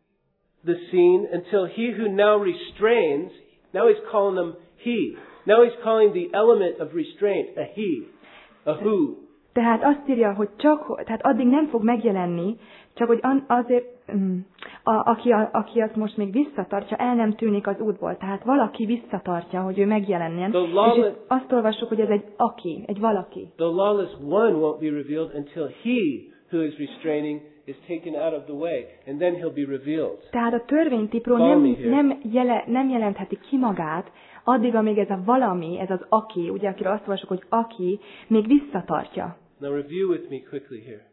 the scene until he who now restrains, now he's calling them he. Now he's calling the element of restraint a he, a who. Tehát azt írja, hogy tehát addig nem fog megjelenni, csak hogy azért, aki azt most még visszatartja, el nem tűnik az útból. Tehát valaki visszatartja, hogy ő megjelenjen. És itt azt olvassuk, hogy ez egy valaki. The lawless one won't be revealed until he who is restraining is taken out of the way, and then he'll be revealed. Tehát a törvénytipró nem jelentheti ki magát, addig, amíg ez a valami, ez az aki, ugye akiről azt olvassuk, hogy aki, még visszatartja. Now review with me quickly here.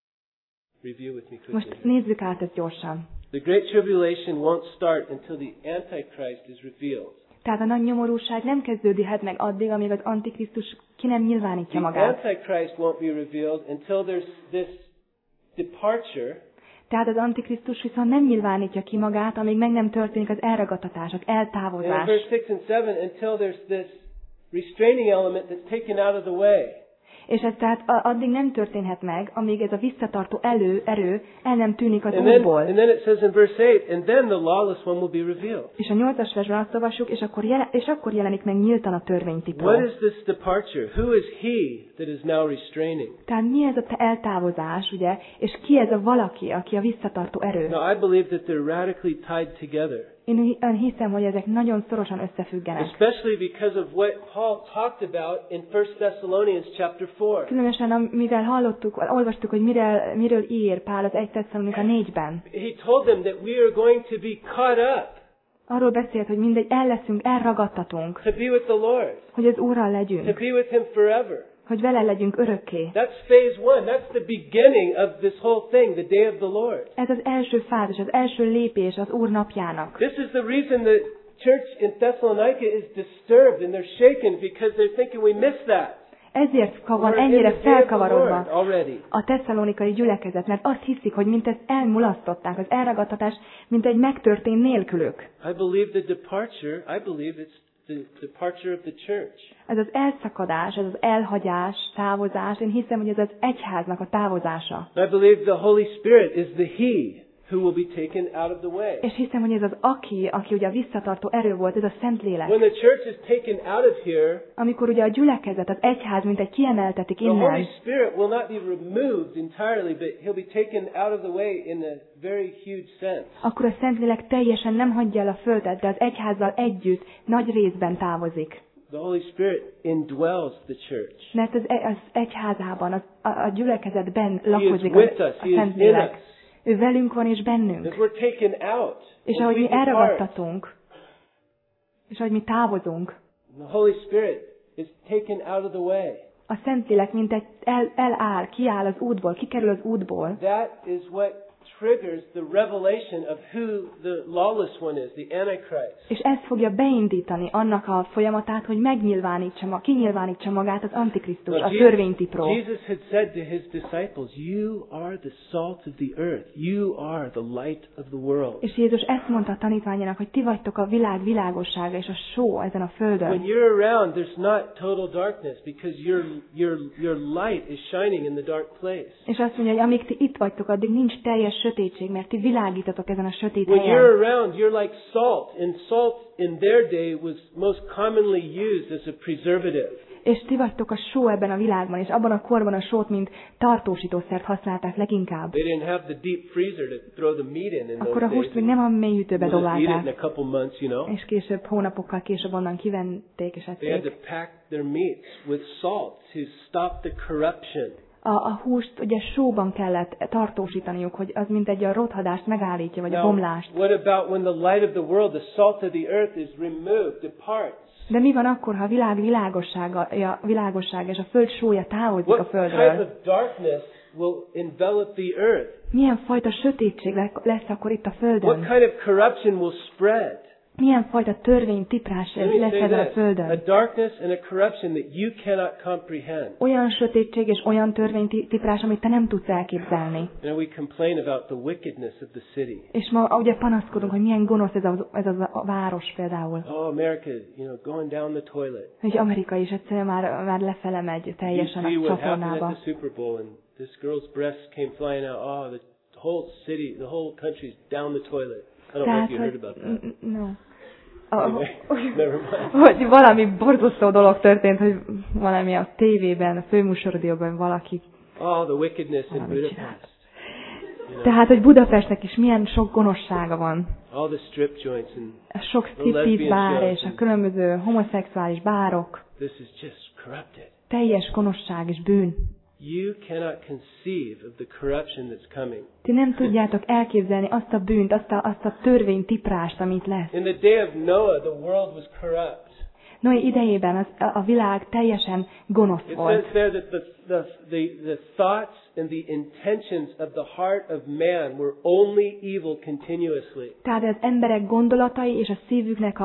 Most nézzük át ezt gyorsan. The Great Tribulation won't start until the Antichrist is revealed. Tehát a nagy nyomorúság nem kezdődhet meg addig, amíg az Antikrisztus ki nem nyilvánítja The magát. Antichrist won't be revealed until there's this departure. Tehát az Antikrisztus viszont nem nyilvánítja ki magát, amíg meg nem történik az elragadtatás, az And in eltávozás. verse 6 and 7, until there's this restraining element that's taken out of the way. És ez tehát addig nem történhet meg, amíg ez a visszatartó erő el nem tűnik az And útból. then it says in verse 8, and then the lawless one will be revealed. És a 8. versben azt olvassuk, és akkor jelenik meg nyíltan a törvénytipró. What is this departure? Who is he that is now restraining? Tehát mi ez a eltávozás, ugye? És ki ez a valaki, aki a visszatartó erő? Now I believe that they're radically tied together. Én hiszem, hogy ezek nagyon szorosan összefüggenek. Especially because of what Paul talked about in 1 Thessalonians chapter 4. Különösen, mivel olvastuk, hogy miről ír Pál az 1 Tesszalonika 4-ben. He told them that we are going to be caught up. Arról beszélt, hogy mindegy, elragadtatunk, To be with the Lord. hogy az Úrral To legyünk, be with Him forever. hogy vele legyünk örökké. That's phase one. That's the beginning of this whole thing, the day of the Lord. Ez az első fázis, az első lépés az Úr napjának. This is the reason the church in Thessalonica is disturbed and they're shaken because they're thinking we missed that. Ezért van We're in ennyire the day of the Lord felkavarodva already. a tesszalonikai gyülekezet, mert azt hiszik, hogy mint ezt elmulasztották, az elragadtatás, mint egy megtörtént nélkülük. I believe it's the departure of the church. Ez az elszakadás, ez az elhagyás, távozás, én hiszem, hogy ez az egyháznak a távozása. I believe the Holy Spirit is the He who will be taken out of the way. És hiszem, hogy ez az aki ugye a visszatartó erő volt, ez a Szentlélek. When the church is taken out of here, Amikor ugye a gyülekezet, az egyház, mint egy kiemeltetik the Holy innen, Spirit will not be removed entirely, but He'll be taken out of the way in a very huge sense. akkor a Szentlélek teljesen nem hagyja el a földet, de az egyházzal együtt nagy részben távozik. The Holy Spirit indwells the church. Mert az egyházában, a gyülekezetben He is lakozik with us. a He is in Szentlélek. us. Ő velünk van és bennünk. As we're taken out, És as ahogy we mi depart, elragadtatunk, és ahogy mi távozunk, the Holy Spirit is taken out of the way. a Szentlélek mint egy eláll, kiáll az útból, kikerül az útból. That is what triggers the revelation of who the lawless one is, the Antichrist. És ez fogja beindítani annak a folyamatát, hogy kinyilvánítsa magát az Antikrisztus, a törvénytipró. Jesus had said to his disciples, "You are the salt of the earth. You are the light of the world." És Jézus ezt mondta a tanítványának, hogy ti vagytok a világ világossága és a só ezen a földön. When you're around, there's not total darkness because your light is shining in the dark place. És azt mondja, hogy amíg ti itt vagytok, addig nincs teljes sötétség, mert ti világítatok ezen a sötét When helyen. you're around, you're like salt, and salt in their day was most commonly used as a preservative. És ti vagytok a só ebben a világban, és abban a korban a sót, mint tartósítószert használták leginkább. They didn't have the deep freezer to throw the meat in Akkor a those húst days. még nem a mélyhűtőbe We'll just eat it in dobálták, a couple months, és később, hónapokkal később onnan kiventék és They had to ették. pack their meats with salt to stop the corruption. A húst ugye sóban kellett tartósítaniuk, hogy az mint egy a rothadást megállítja, vagy a Now, bomlást. what about when the light of the world, the salt of the earth is removed, departs? De mi van akkor, ha a világ világossága és a föld sója távozik a What type földről? of darkness will envelop the earth? Milyen fajta sötétség lesz akkor itt a What földön? kind of corruption will spread? Milyen fajta törvénytiprás Let me lesz say ezen a this, a földön? darkness and a corruption that you cannot comprehend. Olyan sötétség és olyan törvénytiprás, amit te nem tudsz elképzelni. And we complain about the wickedness of the city. És ma ugye panaszkodunk, hogy milyen gonosz ez a város például. Oh, America, going down the toilet. Hogy Amerika is egyszerűen már lefele megy You teljesen see a what happened csatornába. at the Super Bowl, and this girl's breasts came flying out. Oh, the whole city, the whole country's down the toilet. I don't know if you heard about that. No. Anyway, never mind. Hogy valami borzasztó dolog történt, hogy valami a tévében, a főműsordióban valaki. Oh, the wickedness in valamit csinált. Budapest. Tehát, hogy Budapestnek is milyen sok gonoszsága van. All the strip joints and A sok striptease bár és a különböző homoszexuális bárok. this is just corrupted. Teljes gonoszság és bűn. You cannot conceive of the corruption that's coming. Ti nem tudjátok elképzelni azt a bűnt, azt a törvénytiprást, amit lesz. In the day of Noah, the world was corrupt. Noé idejében a világ teljesen gonosz It volt. says there that the thoughts and the intentions of the heart of man were only evil continuously. Tehát az emberek gondolatai és a szívüknek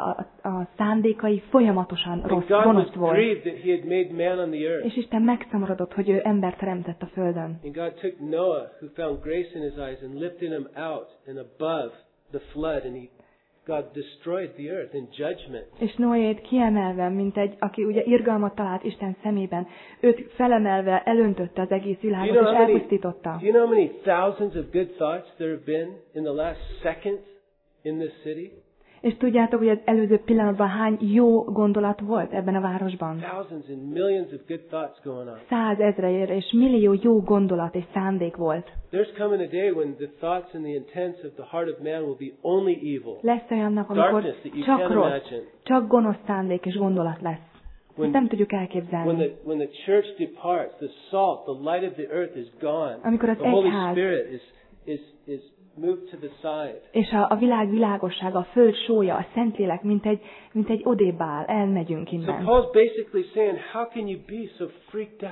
a szándékai folyamatosan And rossz, God was gonosz volt. grieved that He had made man on the earth. És Isten megszomorodott, hogy ő embert teremtett a földön. And God took Noah, who found grace in his eyes, and lifted him out and above the flood, and God destroyed the earth in judgment. És Noét kiemelve, mint aki ugye irgalmat talált Isten szemében, őt felemelve elöntötte az egész világot, és elpusztította. Do you know how many thousands of good thoughts there have been in the last second in this city? És tudjátok, hogy az előző pillanatban hány jó gondolat volt ebben a városban? Thousands and millions of good thoughts going on. 100 000 és millió jó gondolat és szándék volt. There's coming a day when the thoughts and the intents of the heart of man will be only evil. Lesz olyan nap, amikor Darkness that you csak can't rossz, imagine. csak gonosz szándék és gondolat lesz. Ezt nem tudjuk elképzelni. When the church departs, the salt, the light of the earth is gone. Amikor az The Holy egyház Spirit is moved to the side. és a világ világossága, a föld sója, a Szentlélek, mint egy odébb áll, elmegyünk So innen. Paul's basically saying, how can you be so freaked out?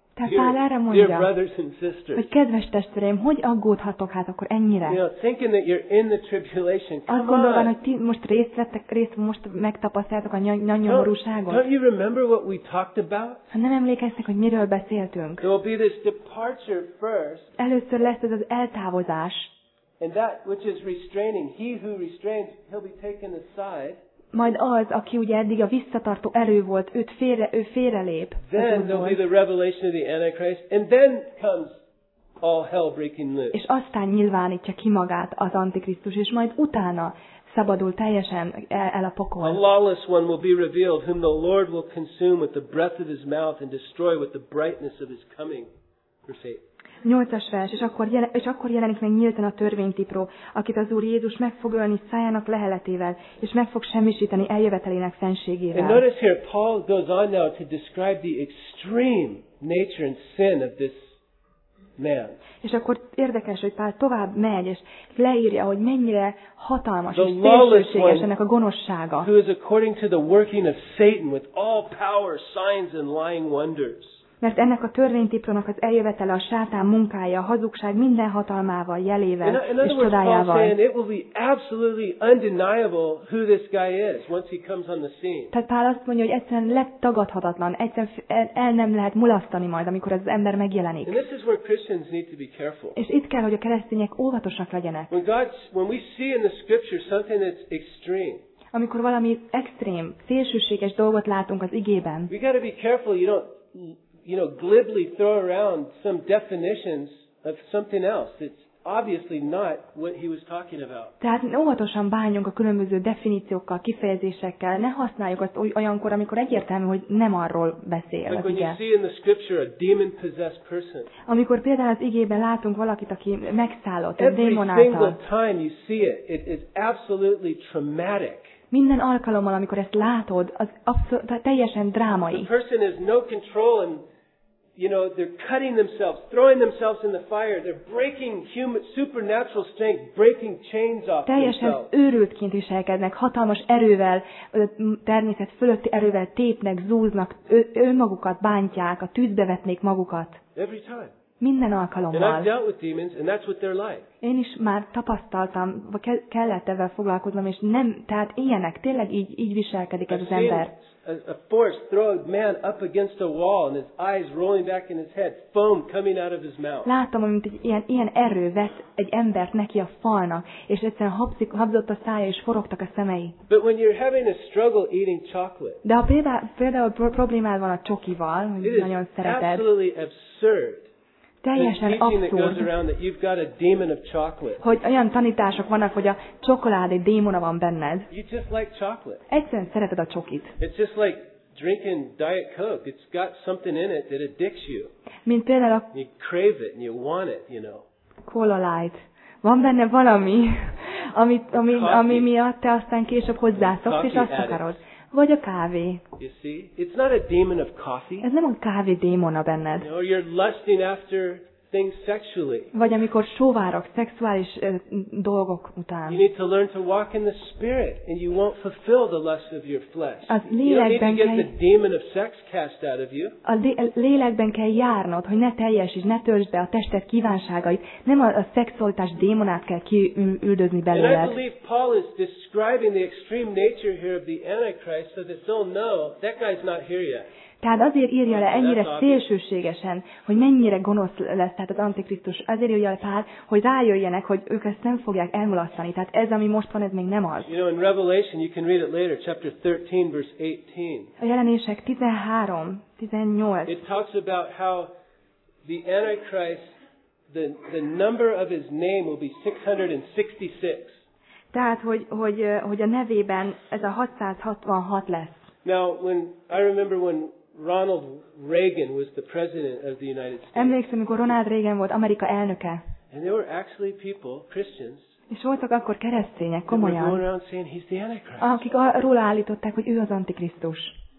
Tehát Pál erre Dear mondja, brothers and sisters. hogy kedves testvéreim, hogy aggódhatok hát akkor ennyire? Thinking that you're in the tribulation. Azt gondolván, hogy ti most most megtapasztaljátok a nyomorúságot? Don't you remember what we talked about? Ha nem emlékeztek, hogy miről beszéltünk? There will be this departure first. Először lesz ez az eltávozás. And that which is restraining, he who restrains, he'll be taken aside. Majd az, aki ugye eddig a visszatartó erő volt, ő félrelép. Then there'll be the revelation of the Antichrist, and then comes all hell breaking loose. És aztán nyilvánítja ki magát az Antikrisztus, és majd utána szabadul teljesen el a A pokol. lawless one will be revealed, whom the Lord will consume with the breath of his mouth and destroy with the brightness of his coming. Verse 8. 8-as vers, és akkor jelenik meg nyíltan a törvénytipró, akit az Úr Jézus meg fog ölni szájának leheletével, és meg fog semmisíteni eljövetelének And fenségével. notice here, Paul goes on now to describe the extreme nature and sin of this man. És akkor érdekes, hogy Pál tovább megy, és leírja, hogy mennyire hatalmas The és lawless szélsőséges one, ennek a gonoszsága. who is according to the working of Satan with all power, signs and lying wonders. Mert ennek a törvénytiprónak az eljövetele a sátán munkája, a hazugság minden hatalmával, jelével In és other words, Paul's csodájával. saying it will be absolutely undeniable who this guy is once he comes on the scene. Tehát Pál azt mondja, hogy egyszerűen legtagadhatatlan, egyszerűen el nem lehet mulasztani majd, amikor az ember megjelenik. And this is where Christians need to be careful. És itt kell, hogy a keresztények óvatosak legyenek. When we see in the scripture something that's extreme, Amikor valami extrém, szélsőséges dolgot látunk az igében, we got to be careful you don't glibly throw around some definitions of something else. It's obviously not what he was talking about. tehát óvatosan bánjunk a különböző definíciókkal, kifejezésekkel, ne használjuk azt olyankor, amikor egyértelmű, hogy nem arról beszél Like az when you ige. see in the scripture a demon-possessed person. Amikor például az igében látunk valakit, aki megszállott, egy Every démon single által, time you see it, it is absolutely traumatic. minden alkalommal, amikor ezt látod, az teljesen drámai. The person has no control and they're cutting themselves, throwing themselves in the fire. They're breaking supernatural strength, breaking chains off Teljesen themselves. őrültként viselkednek, hatalmas erővel, természet fölötti erővel tépnek, zúznak, önmagukat bántják, a tűzbe vetnék magukat. Every time. Minden And I've alkalommal. dealt with demons, and that's what they're like. Én is már tapasztaltam, vagy kellett ezzel foglalkoznom, és nem, tehát ilyenek, tényleg így viselkedik ez I've az seen ember. a force throw a man up against a wall, and his eyes rolling back in his head, foam coming out of his mouth. Láttam, mint egy ilyen erő vett egy embert neki a falnak, és egyszerűen habzott a szája, és forogtak a szemei. But when you're having a struggle eating chocolate, De ha például problémád van a csokival, it hogy is nagyon szereted, absolutely absurd. teljesen That goes abszurd, around that you've got a demon of chocolate. hogy olyan tanítások vannak, hogy a csokoládé démona van benned. You just like chocolate. Egyszerűen szereted a csokit. It's just like drinking Diet Coke. It's got something in it that addicts you. Mint például a You crave it and you want it, Cola Light. Van benne valami, ami miatt te aztán később hozzászoksz, és azt akarod. Vagy a kávé. You see? It's not a demon of coffee. Ez nem a kávé démona benned. You're lusting after things sexually. Vagy amikor sóvárok szexuális dolgok után. You need to learn to walk in the Spirit, and you won't fulfill the lust of your flesh. Az You don't need to lélekben get kell, the demon of sex cast out of you. a lélekben kell járnod, hogy ne teljesíts, ne töltsd be a tested kívánságait. Nem a szexualitás démonát kell kiüldözni And I belőled. believe Paul is describing the extreme nature here of the Antichrist so that they'll know that guy's not here yet. Tehát azért írja le ennyire szélsőségesen, hogy mennyire gonosz lesz tehát az Antikrisztus. Azért írja le Pál, hogy rájöjjenek, hogy ők ezt nem fogják elmulasztani. Tehát ez, ami most van, ez még nem az. In Revelation, you can read it later, chapter 13, verse 18. A Jelenések 13, 18. It talks about how the Antichrist, the number of his name will be 666. Tehát, hogy a nevében ez a 666 lesz. Now, I remember when Ronald Reagan was the president of the United States. Emlékszem, amikor Ronald Reagan volt Amerika elnöke. And there were actually people, Christians, És voltak akkor keresztények, that were going komolyan, around saying he's the Antichrist. akik róla állították, hogy ő az Antikrisztus.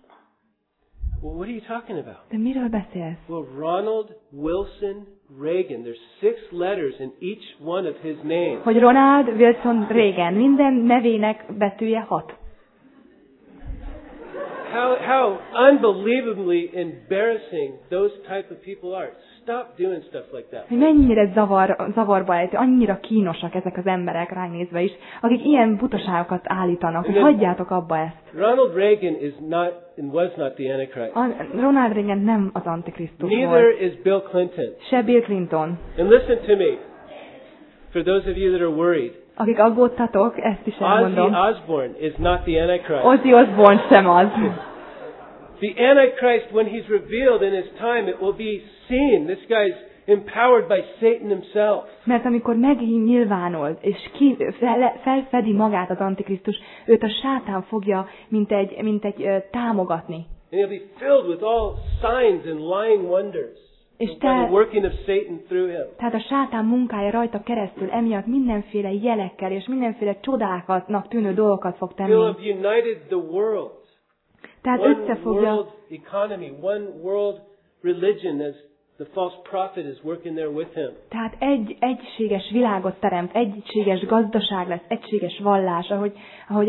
Well, what are you talking about? De miről beszélsz? Well, Ronald Wilson Reagan, there's 6 letters in each one of his names. Hogy Ronald Wilson Reagan, minden nevének betűje 6. How unbelievably embarrassing those type of people are. Stop doing stuff like that. Hogy mennyire zavarba ejtő, annyira kínosak ezek az emberek ránk nézve is, akik ilyen butaságokat állítanak, hogy hagyjátok abba ezt. Ronald Reagan is not and was not the Antichrist. Ronald Reagan nem az Antikrisztus Neither volt. is Bill Clinton. Se Bill Clinton. And listen to me. For those of you that are worried. Akik aggódtatok, ezt is elmondom. Ozzy Osbourne is not the Antichrist. Ozzy Osbourne sem az. The Antichrist, when he's revealed in his time, it will be seen. This guy's empowered by Satan himself. Mert amikor megnyilvánul, és felfedi magát az Antikrisztus, őt a sátán fogja, mint egy támogatni. And he'll be filled with all signs and lying wonders. És the working of Satan through him. Tehát a sátán munkája rajta keresztül emiatt mindenféle jelekkel és mindenféle csodákatnak tűnő dolgokat fog tenni. He'll have united the world. Tehát összefogja one world economy, one world religion, as the false prophet is working there with him. Tehát egy egységes világot teremt, egységes gazdaság lesz, egységes vallás, ahogy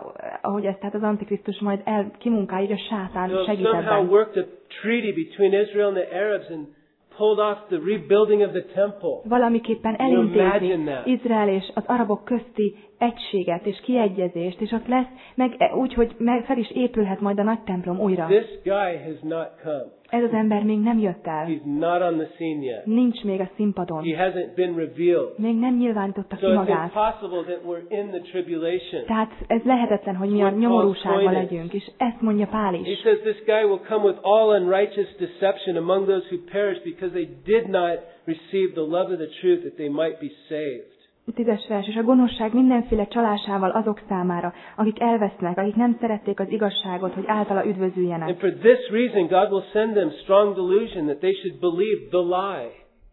ezt tehát az Antikrisztus majd kimunkálja, a sátán segít ebben. Somehow worked a treaty between Israel and the Arabs and pulled off the rebuilding of the temple. Valamiképpen elintézi Izrael és az arabok közti egységet és kiegyezést, és ott lesz úgy, hogy fel is épülhet majd a nagy templom újra. This guy has not come. Ez az ember még nem jött el. He's not on the scene yet. Nincs még a színpadon. He hasn't been revealed. Még nem nyilvánította ki So it's magát. impossible that we're in the tribulation. Tehát ez lehetetlen, hogy mi a nyomorúságban legyünk, és ezt mondja Pál He is. says this guy will come with all unrighteous deception among those who perish because they did not receive the love of the truth that they might be saved. 10. vers, és a gonoszság mindenféle csalásával azok számára, akik elvesznek, akik nem szerették az igazságot, hogy általa üdvözüljenek. And for this reason God will send them strong delusion that they should believe the lie.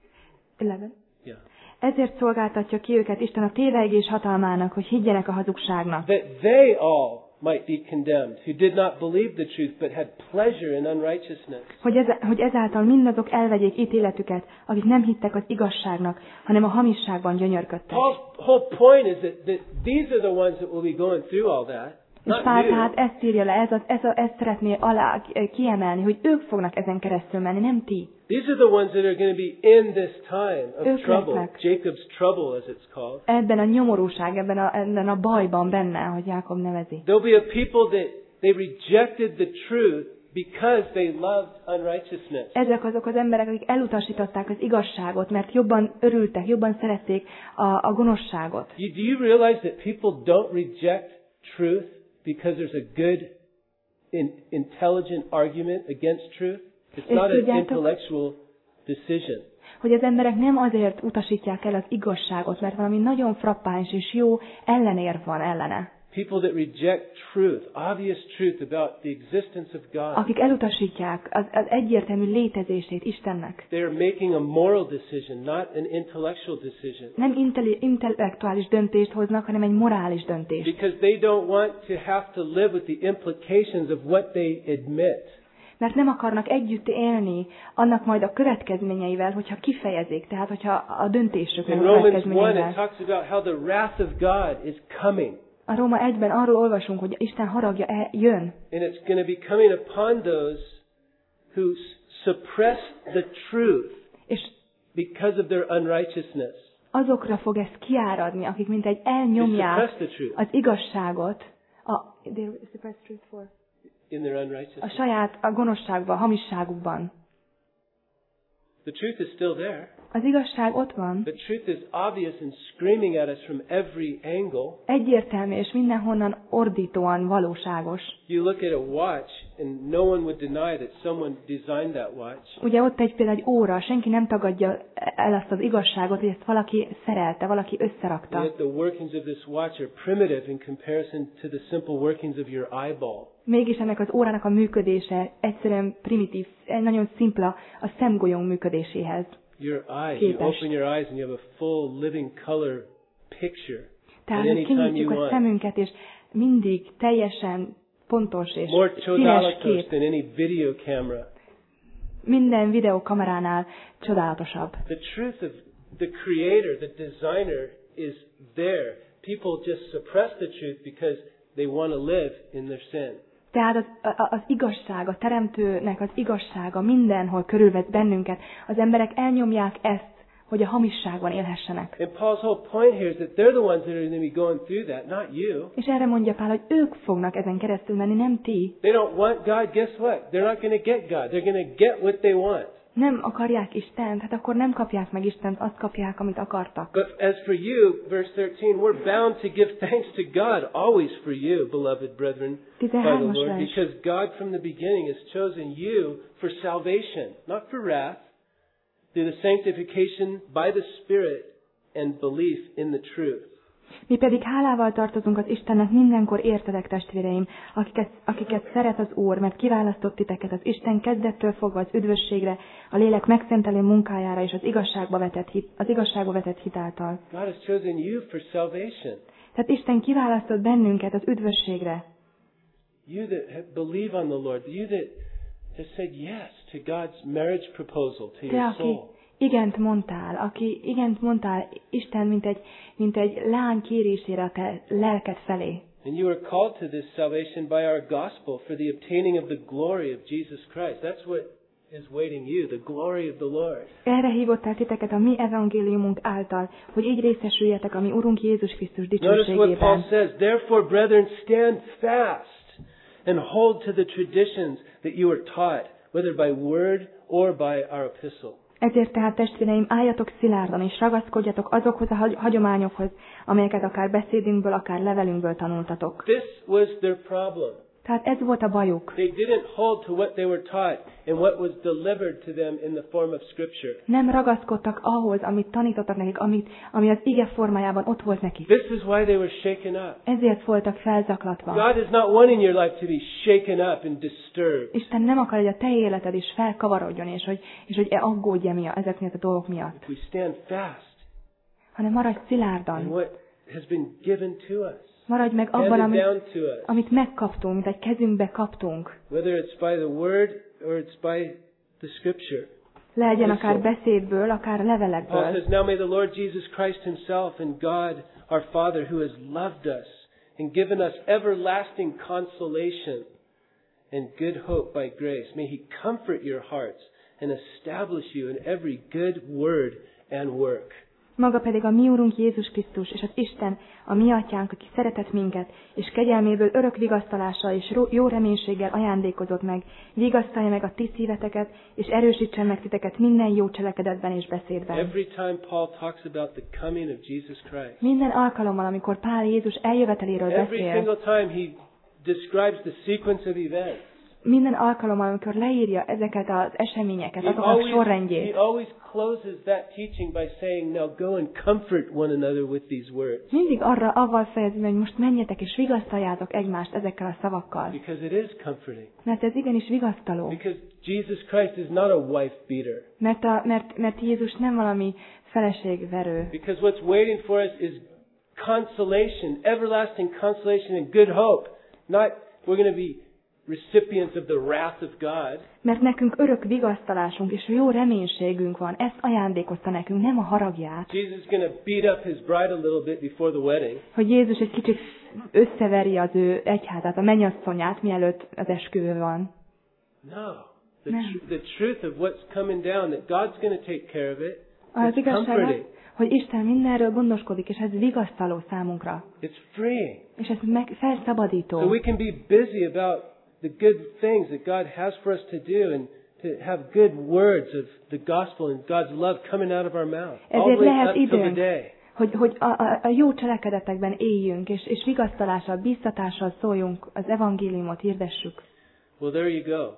11. Yeah. Ezért szolgáltatja ki őket Isten a tévegés hatalmának, hogy higgyenek a hazugságnak. That they all might be condemned who did not believe the truth but had pleasure in unrighteousness. Hogy ezáltal mindazok elvegyék ítéletüket, akik nem hittek az igazságnak, hanem a hamisságban gyönyörködtek. Paul's whole point is that these are the ones that will be going through all that. És Pál tehát ezt írja le, ezt szeretné kiemelni, hogy ők fognak ezen keresztül menni, nem ti. These are the ones that are going to be in this time of trouble, Jacob's trouble as it's called. Ebben a nyomorúság, ebben a bajban benne, hogy Jákob nevezi. There'll be a people that they rejected the truth because they loved unrighteousness. Ezek azok az emberek, akik elutasították az igazságot, mert jobban örültek, jobban szerették a gonoszságot. Do you realize that people don't reject truth because there's a good, intelligent argument against truth? It's not an intellectual decision. Hogy az emberek nem azért utasítják el az igazságot, mert valami nagyon frappáns és jó ellenérv van ellene. People that reject truth, obvious truth about the existence of God. Akik elutasítják az egyértelmű létezését Istennek. They are making a moral decision, not an intellectual decision. Nem intellektuális döntést hoznak, hanem egy morális döntést. Because they don't want to have to live with the implications of what they admit. Mert nem akarnak együtt élni annak majd a következményeivel, hogyha kifejezik, tehát hogyha a döntésüknek a következményeivel. In Romans 1 it talks about how the wrath of God is coming. A Róma 1-ben arról olvasunk, hogy Isten haragja jön. And it's going to be coming upon those who suppress the truth because of their unrighteousness. Azokra fog ez kiáradni, akik mintegy elnyomják az igazságot. A saját gonoszságban, hamisságukban. The truth is still there. Az igazság ott van. The truth is obvious and screaming at us from every angle. Egyértelmű és mindenhonnan ordítóan valóságos. You look at a watch and no one would deny that someone designed that watch. Ugye ott például egy óra, senki nem tagadja el azt az igazságot, hogy ezt valaki szerelte, valaki összerakta. Yet the workings of this watch are primitive in comparison to the simple workings of your eyeball. Mégis ennek az órának a működése egyszerűen primitív, nagyon szimpla a szemgolyónk működéséhez. Your eyes, you open your eyes and you have a full living color picture. Tehát, hogy kinyitjuk a szemünket, és mindig teljesen pontos és more színes kép. Than any video camera. Minden videókameránál csodálatosabb. The truth of the creator, the designer is there. People just suppress the truth because they want to live in their sin. Tehát az igazság, a teremtőnek az igazsága mindenhol körülvesz bennünket. Az emberek elnyomják ezt, hogy a hamisságban élhessenek. And Paul's whole point here is that they're the ones that are going to be going through that, not you. És erre mondja Pál, hogy ők fognak ezen keresztül menni, nem ti. They don't want God, guess what? They're not going to get God. They're going to get what they want. Nem akarják Istent, hát akkor nem kapják meg Istent, azt kapják, amit akartak. But as for you, verse 13, we're bound to give thanks to God always for you, beloved brethren, by the Lord, because God from the beginning has chosen you for salvation, not for wrath, through the sanctification by the Spirit and belief in the truth. Mi pedig hálával tartozunk az Istennek mindenkor, értedek, testvéreim, akiket szeret az Úr, mert kiválasztott titeket az Isten kezdettől fogva az üdvösségre, a lélek megszentelő munkájára és az igazságba vetett hit által. God has chosen you for salvation. Tehát Isten kiválasztott bennünket az üdvösségre. You that believe on the Lord, you that has said yes to God's marriage proposal to your soul. Aki igent mondtál Isten, mint egy lány kérésére a te lelked felé. And you are called to this salvation by our gospel for the obtaining of the glory of Jesus Christ. That's what is waiting you, the glory of the Lord. Erre hívottál titeket a mi evangéliumunk által, hogy így részesüljetek a mi Urunk Jézus Krisztus dicsőségében. Notice what Paul says, therefore, brethren, stand fast and hold to the traditions that you were taught, whether by word or by our epistle. Ezért tehát, testvéreim, álljatok szilárdan, és ragaszkodjatok azokhoz a hagyományokhoz, amelyeket akár beszédünkből, akár levelünkből tanultatok. This was their problem. Tehát ez volt a bajuk. They didn't hold to what they were taught and what was delivered to them in the form of Scripture. Nem ragaszkodtak ahhoz, amit tanítottak nekik, ami az ige formájában ott volt nekik. This is why they were shaken up. Ezért voltak felzaklatva. God is not wanting your life to be shaken up and disturbed. Isten nem akar, hogy a te életed is felkavarodjon, és hogy aggódj ezek miatt a dolgok miatt. If we stand fast, hanem maradj in szilárdan. what has been given to us. Maradj meg abban, Handed down to us. amit megkaptunk, mint egy kezünkbe kaptunk. Whether it's by the word or it's by the Scripture. Legyen akár beszédből, akár Paul levelekből. says, now may the Lord Jesus Christ himself and God our Father, who has loved us and given us everlasting consolation and good hope by grace, may he comfort your hearts and establish you in every good word and work. Maga pedig a mi Úrunk Jézus Krisztus, és az Isten, a mi Atyánk, aki szeretett minket, és kegyelméből örök vigasztalással és jó reménységgel ajándékozott meg, vigasztalja meg a ti szíveteket, és erősítsen meg titeket minden jó cselekedetben és beszédben. Every time Paul talks about the coming of Jesus Christ, Minden alkalommal, amikor Pál Jézus eljöveteléről every beszél, single time he describes the sequence of events, minden alkalommal, amikor leírja ezeket az eseményeket, azoknak sorrendjét, he always closes that teaching by saying, now go and comfort one another with these words. mindig avval fejezi, hogy most menjetek és vigasztaljátok egymást ezekkel a szavakkal. Because it is comforting. Mert ez igenis vigasztaló. Because Jesus Christ is not a wife beater. Mert Jézus nem valami feleségverő. Because what's waiting for us is consolation, everlasting consolation and good hope. Not we're going to be recipients of the wrath of God. Mert nekünk örök vigasztalásunk és jó reménységünk van. Ezt ajándékozta nekünk, nem a haragját. Jesus is going to beat up his bride a little bit before the wedding. Hogy Jézus egy kicsit összeveri az ő egyházát, a mennyasszonyát, mielőtt az esküvő van. No. The truth of what's coming down, that God's going to take care of it. Az igazság az, hogy Isten mindenről gondoskodik, és ez vigasztaló számunkra. It's freeing. És ez felszabadító. So we can be busy about the good things that God has for us to do and to have good words of the gospel and God's love coming out of our mouth. Ezért lehet till the időnk, day. hogy a jó cselekedetekben éljünk, és vigasztalással, bíztatással szóljunk, az evangéliumot hirdessük. Well, there you go.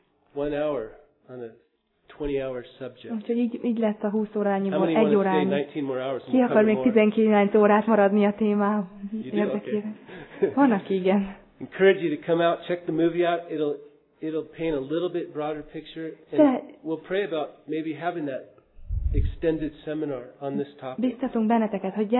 1 hour on a 20-hour subject. Úgyhogy így lesz a 20 órányiból, How many 1 want to stay órányi. 19 more hours? Ki akar még 19 órát maradni a témá érdekében? Van, aki igen. Encourage you to come out, check the movie out. It'll paint a little bit broader picture, and we'll pray about maybe having that extended seminar on this topic. Biztatunk benneteket, hogy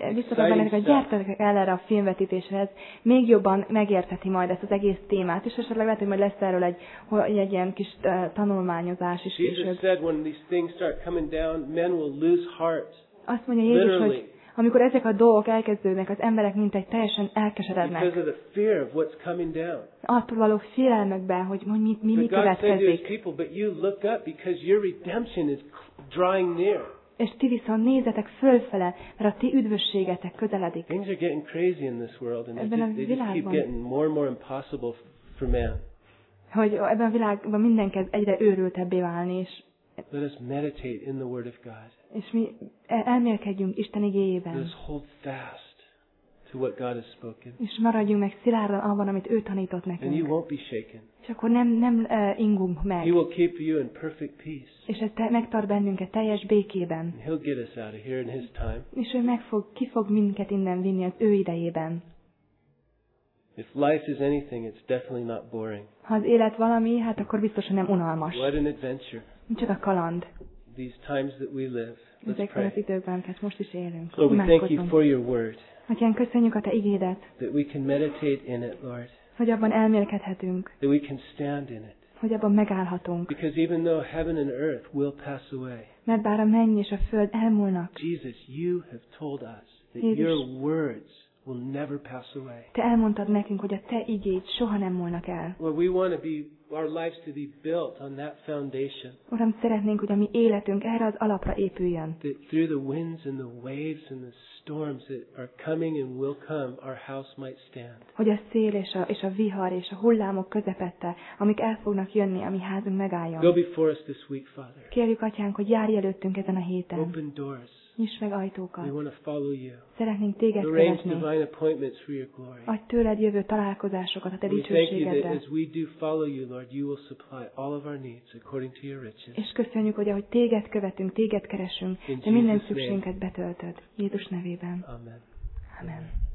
gyertek el erre a filmvetítésre, ez még jobban megértheti majd ezt az egész témát, és esetleg lehet, hogy majd lesz erről egy ilyen kis tanulmányozás is. Jesus said when these things start coming down, men will lose heart. Azt mondja Jézus, hogy Amikor ezek a dolgok elkezdődnek, az emberek mintegy teljesen elkeserednek. Because of the fear of what's coming down. Attól való félelmekben, hogy mi But God said to következik. his people, but you look up because your redemption is drawing near. És ti viszont nézzetek fölfele, mert a ti üdvösségetek közeledik. Things are getting crazy in this world, and Ebben a they just keep világban. getting more and more impossible for man. Hogy ebben a világban minden kezd egyre őrültebbé válni, Let us meditate in the Word of God. és mi elmélkedjünk Isten Let igéjében. us hold fast to what God has spoken. És maradjunk meg szilárdan abban, amit ő tanított And you nekünk. won't be shaken. És akkor nem ingunk meg. He will keep you in perfect peace. És ez megtart bennünket teljes békében. And He'll get us out of here in His time. És ő ki fog minket innen vinni az ő idejében. If life is anything, it's definitely not boring. Ha az élet valami, hát akkor biztosan nem unalmas. What an adventure. Micsoda kaland. These times that we live. Let's Ezekben az pray. időkben, amiket most is élünk. Lord, we thank you Imádkozzunk. for your word, Atyán, köszönjük a te igédet, that we can meditate in it, Lord, hogy abban elmélkedhetünk, that we can stand in it. hogy abban megállhatunk. Because even though heaven and earth will pass away, Mert bár a menny és a föld elmúlnak, Jesus, you have told us that Jézus. your words will never pass away. te elmondtad nekünk, hogy a te igéd soha nem múlnak el. Lord, we want to be, our lives to be built on that foundation, Uram, szeretnénk, hogy a mi életünk erre az alapra épüljön. that through the winds and the waves and the storms that are coming and will come, our house might stand. Hogy a szél és a vihar és a hullámok közepette, amik el fognak jönni, a mi házunk Go megálljon. before us this week, Father. Kérjük, Atyánk, hogy járj előttünk ezen a héten. Open doors. Nyisd meg We ajtókat. want to follow you. Szeretnénk téged Arrange követni. divine appointments for your glory. Adj tőled jövő találkozásokat a te We thank you that dicsőségedre. as we do follow you, Lord, you will supply all of our needs according to your riches. És köszönjük, hogy ahogy téged követünk, téged keresünk, In de minden Jesus' name. szükségünket betöltöd. Jézus nevében. Amen. Amen.